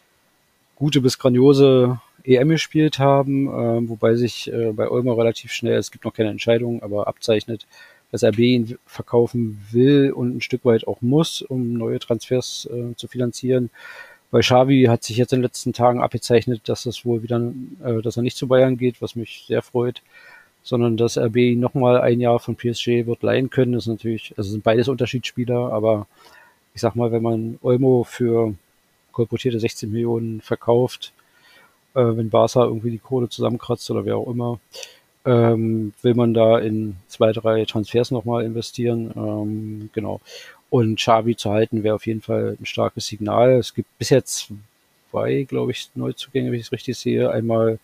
gute bis grandiose E M gespielt haben, äh, wobei sich äh, bei Olmo relativ schnell, es gibt noch keine Entscheidung, aber abzeichnet, dass R B ihn verkaufen will und ein Stück weit auch muss, um neue Transfers äh, zu finanzieren. Bei Xavi hat sich jetzt in den letzten Tagen abgezeichnet, dass das wohl wieder, äh, dass er nicht zu Bayern geht, was mich sehr freut, sondern dass R B ihn nochmal ein Jahr von P S G wird leihen können. Das ist natürlich, also sind beides Unterschiedsspieler, aber ich sag mal, wenn man Olmo für kolportierte sechzehn Millionen verkauft, äh, wenn Barca irgendwie die Kohle zusammenkratzt oder wer auch immer, ähm, will man da in zwei, drei Transfers nochmal investieren. Ähm, genau. Und Xavi zu halten wäre auf jeden Fall ein starkes Signal. Es gibt bis jetzt zwei, glaube ich, Neuzugänge, wenn ich es richtig sehe. Einmal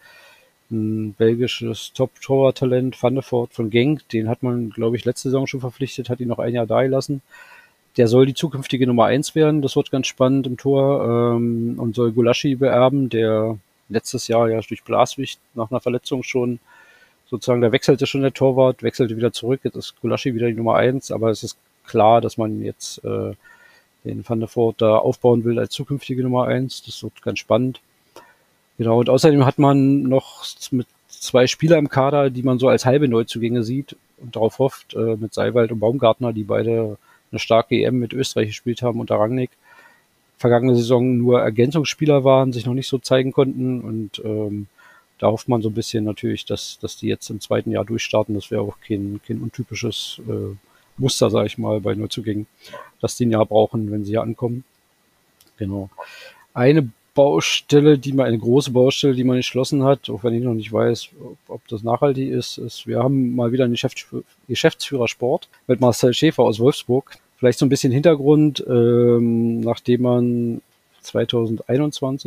ein belgisches Top-Torwart-Talent, Van de Voort von Genk. Den hat man, glaube ich, letzte Saison schon verpflichtet, hat ihn noch ein Jahr da gelassen. Der soll die zukünftige Nummer eins werden. Das wird ganz spannend im Tor. Ähm, und soll Gulaschi beerben, der letztes Jahr ja durch Blaswicht nach einer Verletzung schon sozusagen, da wechselte schon der Torwart, wechselte wieder zurück. Jetzt ist Gulaschi wieder die Nummer eins. Aber es ist klar, dass man jetzt äh, den Van de Voort da aufbauen will als zukünftige Nummer eins. Das wird ganz spannend. Genau, und außerdem hat man noch mit zwei Spieler im Kader, die man so als halbe Neuzugänge sieht und darauf hofft, äh, mit Seiwald und Baumgartner, die beide eine starke E M mit Österreich gespielt haben unter Rangnick. Vergangene Saison nur Ergänzungsspieler waren, sich noch nicht so zeigen konnten und ähm, da hofft man so ein bisschen natürlich, dass, dass die jetzt im zweiten Jahr durchstarten. Das wäre auch kein, kein untypisches äh, Muster, sage ich mal, bei Neuzugängen, dass die ein Jahr brauchen, wenn sie hier ankommen. Genau. Eine Baustelle, die man, eine große Baustelle, die man entschlossen hat, auch wenn ich noch nicht weiß, ob, ob das nachhaltig ist, ist, wir haben mal wieder einen Geschäftsführer, Geschäftsführer Sport mit Marcel Schäfer aus Wolfsburg. Vielleicht so ein bisschen Hintergrund, ähm, nachdem man zwanzig einundzwanzig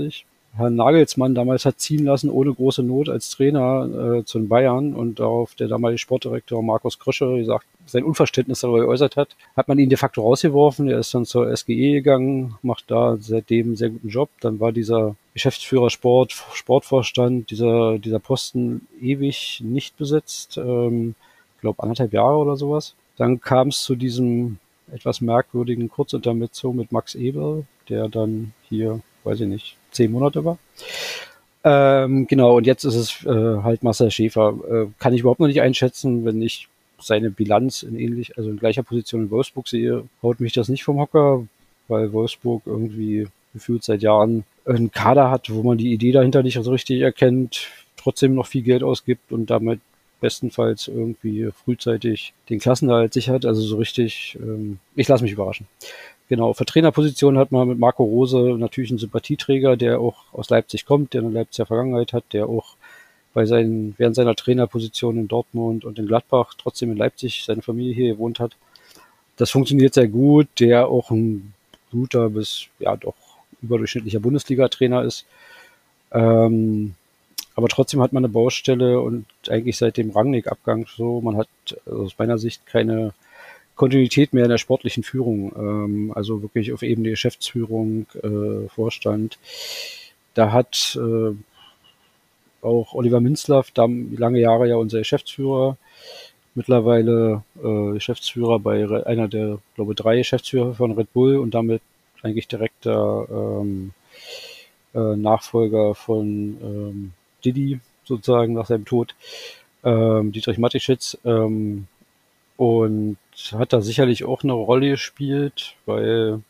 Herrn Nagelsmann damals hat ziehen lassen, ohne große Not als Trainer äh, zu den Bayern und darauf der damalige Sportdirektor Markus Krösche gesagt, sein Unverständnis darüber geäußert hat, hat man ihn de facto rausgeworfen. Er ist dann zur S G E gegangen, macht da seitdem einen sehr guten Job. Dann war dieser Geschäftsführer Sport, Sportvorstand, dieser, dieser Posten ewig nicht besetzt. Ähm, ich glaube anderthalb Jahre oder sowas. Dann kam es zu diesem etwas merkwürdigen Kurzintermezzo mit Max Eberl, der dann hier, weiß ich nicht, zehn Monate war. Ähm, genau, und jetzt ist es äh, halt Marcel Schäfer. Äh, kann ich überhaupt noch nicht einschätzen, wenn ich seine Bilanz in ähnlich, also in gleicher Position in Wolfsburg sehe, haut mich das nicht vom Hocker, weil Wolfsburg irgendwie gefühlt seit Jahren einen Kader hat, wo man die Idee dahinter nicht so richtig erkennt, trotzdem noch viel Geld ausgibt und damit bestenfalls irgendwie frühzeitig den Klassenerhalt sichert. Also so richtig, ähm, ich lasse mich überraschen. Genau, für Trainerposition hat man mit Marco Rose natürlich einen Sympathieträger, der auch aus Leipzig kommt, der eine Leipziger Vergangenheit hat, der auch bei seinen, während seiner Trainerposition in Dortmund und in Gladbach trotzdem in Leipzig seine Familie hier gewohnt hat. Das funktioniert sehr gut, der auch ein guter bis, ja doch, überdurchschnittlicher Bundesliga-Trainer ist. Ähm, aber trotzdem hat man eine Baustelle und eigentlich seit dem Rangnick-Abgang so, man hat aus meiner Sicht keine Kontinuität mehr in der sportlichen Führung, ähm, also wirklich auf Ebene Geschäftsführung, äh, Vorstand. Da hat äh, auch Oliver Minzlaff, da lange Jahre ja unser Geschäftsführer, mittlerweile äh, Geschäftsführer bei Re- einer der, glaube drei Geschäftsführer von Red Bull und damit eigentlich direkter ähm, äh, Nachfolger von ähm, Didi sozusagen nach seinem Tod, ähm, Dietrich Mateschitz, ähm, und hat da sicherlich auch eine Rolle gespielt, weil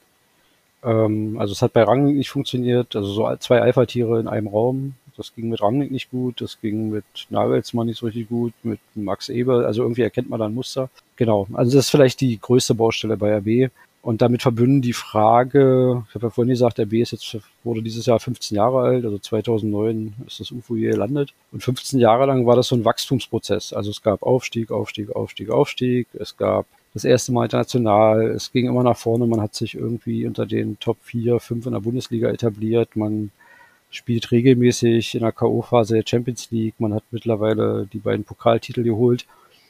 ähm, also es hat bei Rangnick nicht funktioniert, also so zwei Alpha-Tiere in einem Raum, das ging mit Rangnick nicht gut, das ging mit Nagelsmann nicht so richtig gut, mit Max Eberl, also irgendwie erkennt man da ein Muster. Genau, also das ist vielleicht die größte Baustelle bei R B. Und damit verbunden die Frage, ich habe ja vorhin gesagt, R B ist jetzt, wurde dieses Jahr fünfzehn Jahre alt, also zweitausendneun ist das U F O hier gelandet. Und fünfzehn Jahre lang war das so ein Wachstumsprozess. Also es gab Aufstieg, Aufstieg, Aufstieg, Aufstieg. Es gab das erste Mal international. Es ging immer nach vorne. Man hat sich irgendwie unter den Top vier, fünf in der Bundesliga etabliert. Man spielt regelmäßig in der K O-Phase der Champions League. Man hat mittlerweile die beiden Pokaltitel geholt.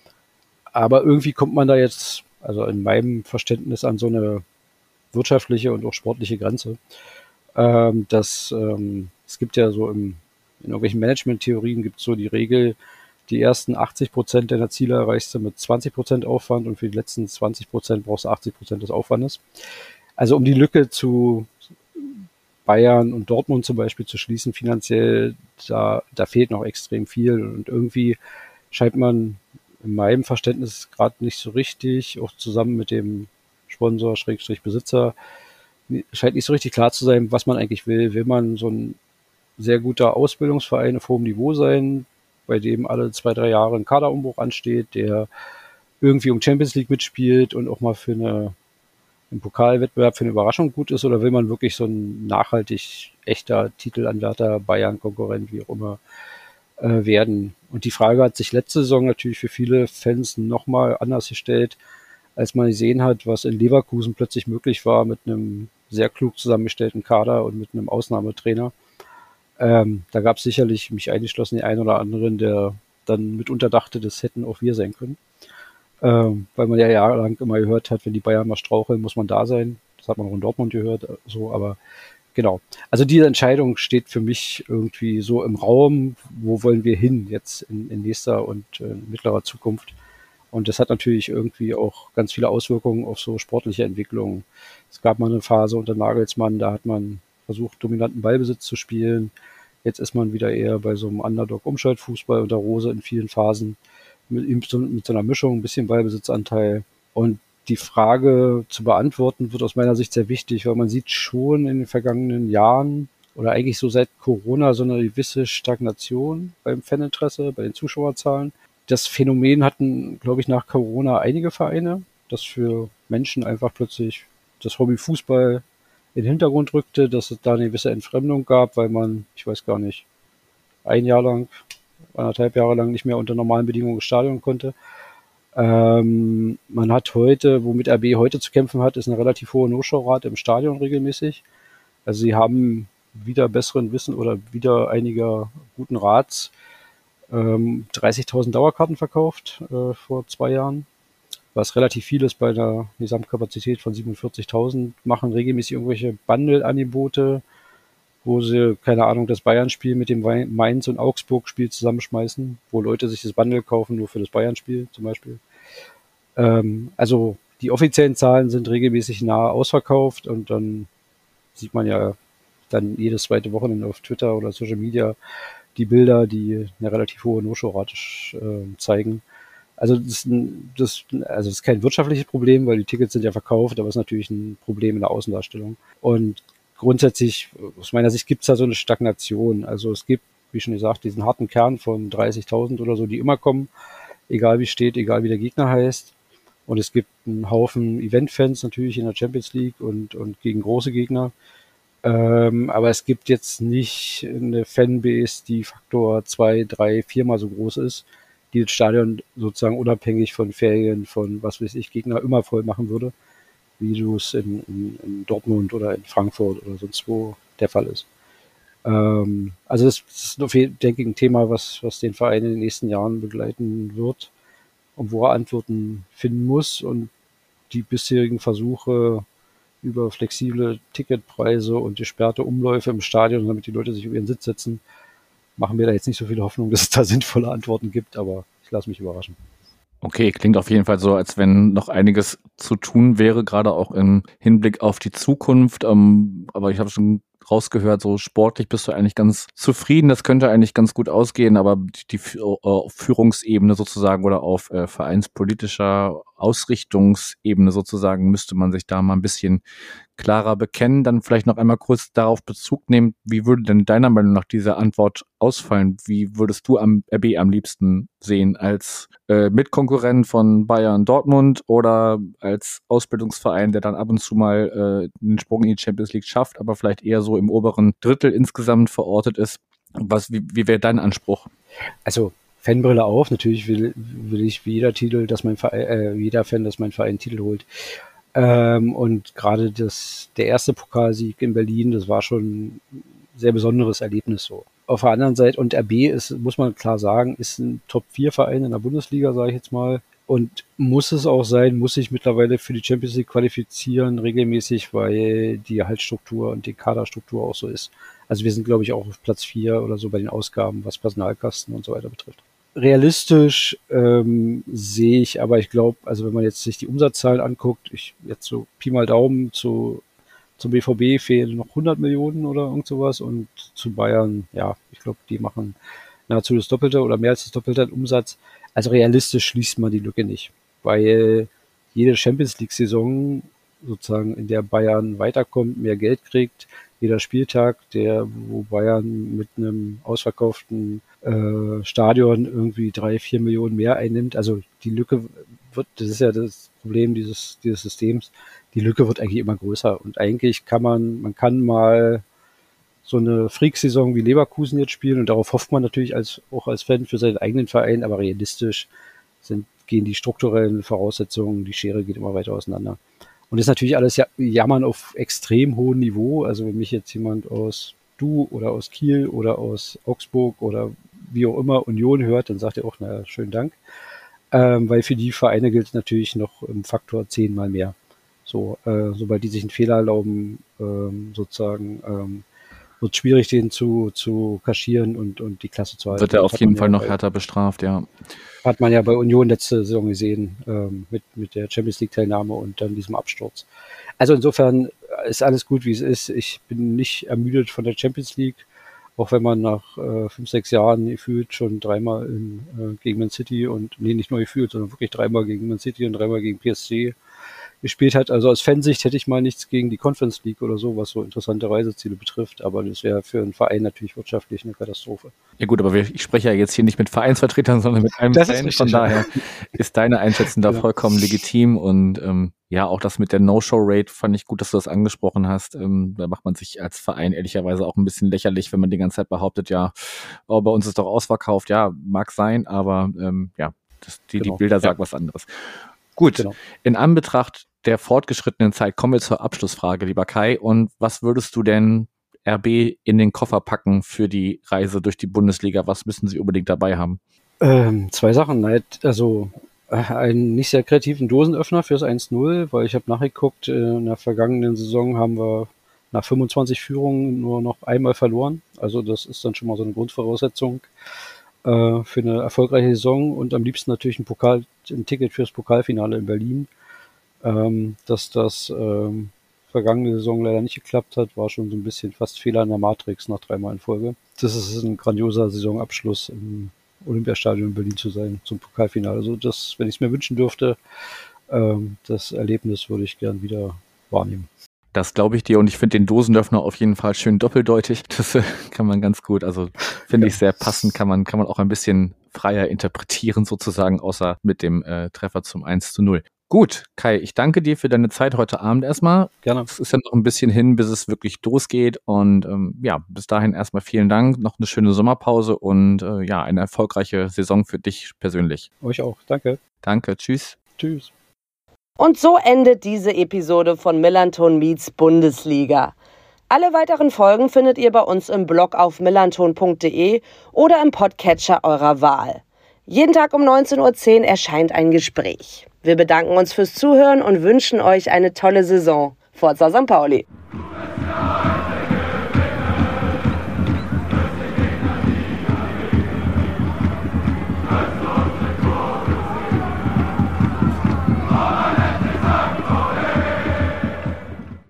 Aber irgendwie kommt man da jetzt, also in meinem Verständnis, an so eine wirtschaftliche und auch sportliche Grenze. Ähm, dass, ähm, es gibt ja so im, in irgendwelchen Management-Theorien gibt es so die Regel, die ersten achtzig Prozent deiner Ziele erreichst du mit zwanzig Prozent Aufwand und für die letzten zwanzig Prozent brauchst du achtzig Prozent des Aufwandes. Also um die Lücke zu Bayern und Dortmund zum Beispiel zu schließen finanziell, da, da fehlt noch extrem viel und irgendwie scheint man in meinem Verständnis gerade nicht so richtig, auch zusammen mit dem Sponsor, Schrägstrich Besitzer, scheint nicht so richtig klar zu sein, was man eigentlich will. Will man so ein sehr guter Ausbildungsverein auf hohem Niveau sein, bei dem alle zwei, drei Jahre ein Kaderumbruch ansteht, der irgendwie um Champions League mitspielt und auch mal für eine, einen Pokalwettbewerb für eine Überraschung gut ist, oder will man wirklich so ein nachhaltig echter Titelanwärter, Bayern-Konkurrent, wie auch immer, äh, werden? Und die Frage hat sich letzte Saison natürlich für viele Fans nochmal anders gestellt, als man gesehen hat, was in Leverkusen plötzlich möglich war mit einem sehr klug zusammengestellten Kader und mit einem Ausnahmetrainer. Ähm, da gab es sicherlich, mich eingeschlossen, die einen oder anderen, der dann mitunter dachte, das hätten auch wir sein können. Ähm, weil man ja jahrelang immer gehört hat, wenn die Bayern mal straucheln, muss man da sein. Das hat man auch in Dortmund gehört, so, aber genau. Also diese Entscheidung steht für mich irgendwie so im Raum, wo wollen wir hin jetzt in, in nächster und äh, mittlerer Zukunft. Und das hat natürlich irgendwie auch ganz viele Auswirkungen auf so sportliche Entwicklungen. Es gab mal eine Phase unter Nagelsmann, da hat man versucht, dominanten Ballbesitz zu spielen. Jetzt ist man wieder eher bei so einem Underdog-Umschaltfußball unter Rose in vielen Phasen mit, mit so einer Mischung, ein bisschen Ballbesitzanteil. Und die Frage zu beantworten wird aus meiner Sicht sehr wichtig, weil man sieht schon in den vergangenen Jahren oder eigentlich so seit Corona so eine gewisse Stagnation beim Faninteresse, bei den Zuschauerzahlen. Das Phänomen hatten, glaube ich, nach Corona einige Vereine, dass für Menschen einfach plötzlich das Hobby Fußball in den Hintergrund rückte, dass es da eine gewisse Entfremdung gab, weil man, ich weiß gar nicht, ein Jahr lang, anderthalb Jahre lang nicht mehr unter normalen Bedingungen ins Stadion konnte. Ähm, man hat heute, womit R B heute zu kämpfen hat, ist eine relativ hohe No-Show-Rate im Stadion regelmäßig. Also sie haben wieder besseren Wissen oder wieder einiger guten Rats ähm, dreißigtausend Dauerkarten verkauft äh, vor zwei Jahren, was relativ viel ist bei einer Gesamtkapazität von siebenundvierzigtausend, machen regelmäßig irgendwelche Bundle-Angebote, wo sie, keine Ahnung, das Bayern-Spiel mit dem Mainz- und Augsburg-Spiel zusammenschmeißen, wo Leute sich das Bundle kaufen, nur für das Bayern-Spiel zum Beispiel. Ähm, also die offiziellen Zahlen sind regelmäßig nahe ausverkauft und dann sieht man ja dann jedes zweite Wochenende auf Twitter oder Social Media die Bilder, die eine relativ hohe No-Show-Rate äh, zeigen. Also das, das, also das ist kein wirtschaftliches Problem, weil die Tickets sind ja verkauft, aber es ist natürlich ein Problem in der Außendarstellung. Und grundsätzlich, aus meiner Sicht, gibt es da so eine Stagnation. Also es gibt, wie schon gesagt, diesen harten Kern von dreißigtausend oder so, die immer kommen, egal wie steht, egal wie der Gegner heißt. Und es gibt einen Haufen Event-Fans natürlich in der Champions League und, und gegen große Gegner. Ähm, aber es gibt jetzt nicht eine Fanbase, die Faktor zwei, drei, viermal so groß ist, die das Stadion sozusagen unabhängig von Ferien, von was weiß ich, Gegner immer voll machen würde, wie du es in, in, in Dortmund oder in Frankfurt oder sonst wo der Fall ist. Ähm, also das, das ist auf jeden Fall, denke ich, ein Thema, was, was den Verein in den nächsten Jahren begleiten wird und wo er Antworten finden muss. Und die bisherigen Versuche über flexible Ticketpreise und gesperrte Umläufe im Stadion, damit die Leute sich über ihren Sitz setzen, machen mir da jetzt nicht so viel Hoffnung, dass es da sinnvolle Antworten gibt, aber ich lasse mich überraschen. Okay, klingt auf jeden Fall so, als wenn noch einiges zu tun wäre, gerade auch im Hinblick auf die Zukunft. Ähm, aber ich habe schon rausgehört, so sportlich bist du eigentlich ganz zufrieden. Das könnte eigentlich ganz gut ausgehen, aber die, die Führungsebene sozusagen oder auf äh, vereinspolitischer Ausrichtungsebene sozusagen müsste man sich da mal ein bisschen klarer bekennen. Dann vielleicht noch einmal kurz darauf Bezug nehmen, wie würde denn deiner Meinung nach diese Antwort ausfallen? Wie würdest du am R B am liebsten sehen? Als äh, Mitkonkurrent von Bayern Dortmund oder als Ausbildungsverein, der dann ab und zu mal äh, einen Sprung in die Champions League schafft, aber vielleicht eher so im oberen Drittel insgesamt verortet ist? Was, wie, wie wäre dein Anspruch? Also Fanbrille auf, natürlich will, will ich wie jeder Titel, dass mein Verein, äh, jeder Fan, dass mein Verein einen Titel holt. Ähm, und gerade das, der erste Pokalsieg in Berlin, das war schon ein sehr besonderes Erlebnis so. Auf der anderen Seite, und R B ist, muss man klar sagen, ist ein Top vier Verein in der Bundesliga, sage ich jetzt mal. Und muss es auch sein, muss sich mittlerweile für die Champions League qualifizieren, regelmäßig, weil die Gehaltsstruktur und die Kaderstruktur auch so ist. Also wir sind, glaube ich, auch auf Platz vier oder so bei den Ausgaben, was Personalkosten und so weiter betrifft. Realistisch ähm, sehe ich, aber ich glaube, also wenn man jetzt sich die Umsatzzahlen anguckt, ich jetzt so Pi mal Daumen zu zum B V B fehlen noch hundert Millionen oder irgend sowas und zu Bayern, ja, ich glaube, die machen nahezu das Doppelte oder mehr als das Doppelte an Umsatz. Also realistisch schließt man die Lücke nicht, weil jede Champions League Saison sozusagen, in der Bayern weiterkommt, mehr Geld kriegt, jeder Spieltag, der, wo Bayern mit einem ausverkauften äh, Stadion irgendwie drei, vier Millionen mehr einnimmt. Also die Lücke wird, das ist ja das Problem dieses, dieses Systems, die Lücke wird eigentlich immer größer. Und eigentlich kann man, man kann mal so eine Freak-Saison wie Leverkusen jetzt spielen und darauf hofft man natürlich als, auch als Fan für seinen eigenen Verein, aber realistisch sind, gehen die strukturellen Voraussetzungen, die Schere geht immer weiter auseinander. Und das ist natürlich alles ja, Jammern auf extrem hohem Niveau. Also wenn mich jetzt jemand aus Du oder aus Kiel oder aus Augsburg oder wie auch immer Union hört, dann sagt er auch, na, schönen Dank. Ähm, weil für die Vereine gilt natürlich noch im Faktor zehnmal mehr. So, äh, sobald die sich einen Fehler erlauben, ähm, sozusagen, ähm, wird es schwierig, den zu, zu kaschieren und, und die Klasse zu halten. Wird er auf jeden Fall noch härter bestraft, ja. Hat man ja bei Union letzte Saison gesehen, ähm, mit, mit der Champions League Teilnahme und dann diesem Absturz. Also insofern ist alles gut, wie es ist. Ich bin nicht ermüdet von der Champions League, auch wenn man nach äh, fünf, sechs Jahren gefühlt schon dreimal in, äh, gegen Man City und, nee, nicht nur gefühlt, sondern wirklich dreimal gegen Man City und dreimal gegen P S G gespielt hat. Also aus Fansicht hätte ich mal nichts gegen die Conference League oder so, was so interessante Reiseziele betrifft, aber das wäre für einen Verein natürlich wirtschaftlich eine Katastrophe. Ja gut, aber ich spreche ja jetzt hier nicht mit Vereinsvertretern, sondern mit einem das Fan, ist von daher ist deine Einschätzung da ja. vollkommen legitim und ähm, ja, auch das mit der No-Show-Rate fand ich gut, dass du das angesprochen hast. Ähm, da macht man sich als Verein ehrlicherweise auch ein bisschen lächerlich, wenn man die ganze Zeit behauptet, ja, oh, bei uns ist doch ausverkauft. Ja, mag sein, aber ähm, ja, das, die, genau. die Bilder sagen ja. was anderes. Gut, genau. In Anbetracht der fortgeschrittenen Zeit kommen wir zur Abschlussfrage, lieber Kai. Und was würdest du denn R B in den Koffer packen für die Reise durch die Bundesliga? Was müssen sie unbedingt dabei haben? Ähm, zwei Sachen. Also äh, einen nicht sehr kreativen Dosenöffner fürs eins null, weil ich habe nachgeguckt, äh, in der vergangenen Saison haben wir nach fünfundzwanzig Führungen nur noch einmal verloren. Also das ist dann schon mal so eine Grundvoraussetzung äh, für eine erfolgreiche Saison und am liebsten natürlich ein Pokal, ein Ticket fürs Pokalfinale in Berlin. Ähm, dass das ähm, vergangene Saison leider nicht geklappt hat, war schon so ein bisschen fast Fehler in der Matrix nach dreimal in Folge. Das ist ein grandioser Saisonabschluss im Olympiastadion in Berlin zu sein, zum Pokalfinale. Also das, wenn ich es mir wünschen dürfte, ähm, das Erlebnis würde ich gern wieder wahrnehmen. Das glaube ich dir und ich finde den Dosenöffner auf jeden Fall schön doppeldeutig. Das äh, kann man ganz gut, also finde ja. ich sehr passend, kann man, kann man auch ein bisschen freier interpretieren sozusagen, außer mit dem äh, Treffer zum eins zu null. Gut, Kai, ich danke dir für deine Zeit heute Abend erstmal. Gerne. Es ist ja noch ein bisschen hin, bis es wirklich losgeht und ähm, ja, bis dahin erstmal vielen Dank, noch eine schöne Sommerpause und äh, ja, eine erfolgreiche Saison für dich persönlich. Euch auch, danke. Danke, tschüss. Tschüss. Und so endet diese Episode von Millanton meets Bundesliga. Alle weiteren Folgen findet ihr bei uns im Blog auf millanton punkt de oder im Podcatcher eurer Wahl. Jeden Tag um neunzehn Uhr zehn erscheint ein Gespräch. Wir bedanken uns fürs Zuhören und wünschen euch eine tolle Saison. Forza Sankt Pauli!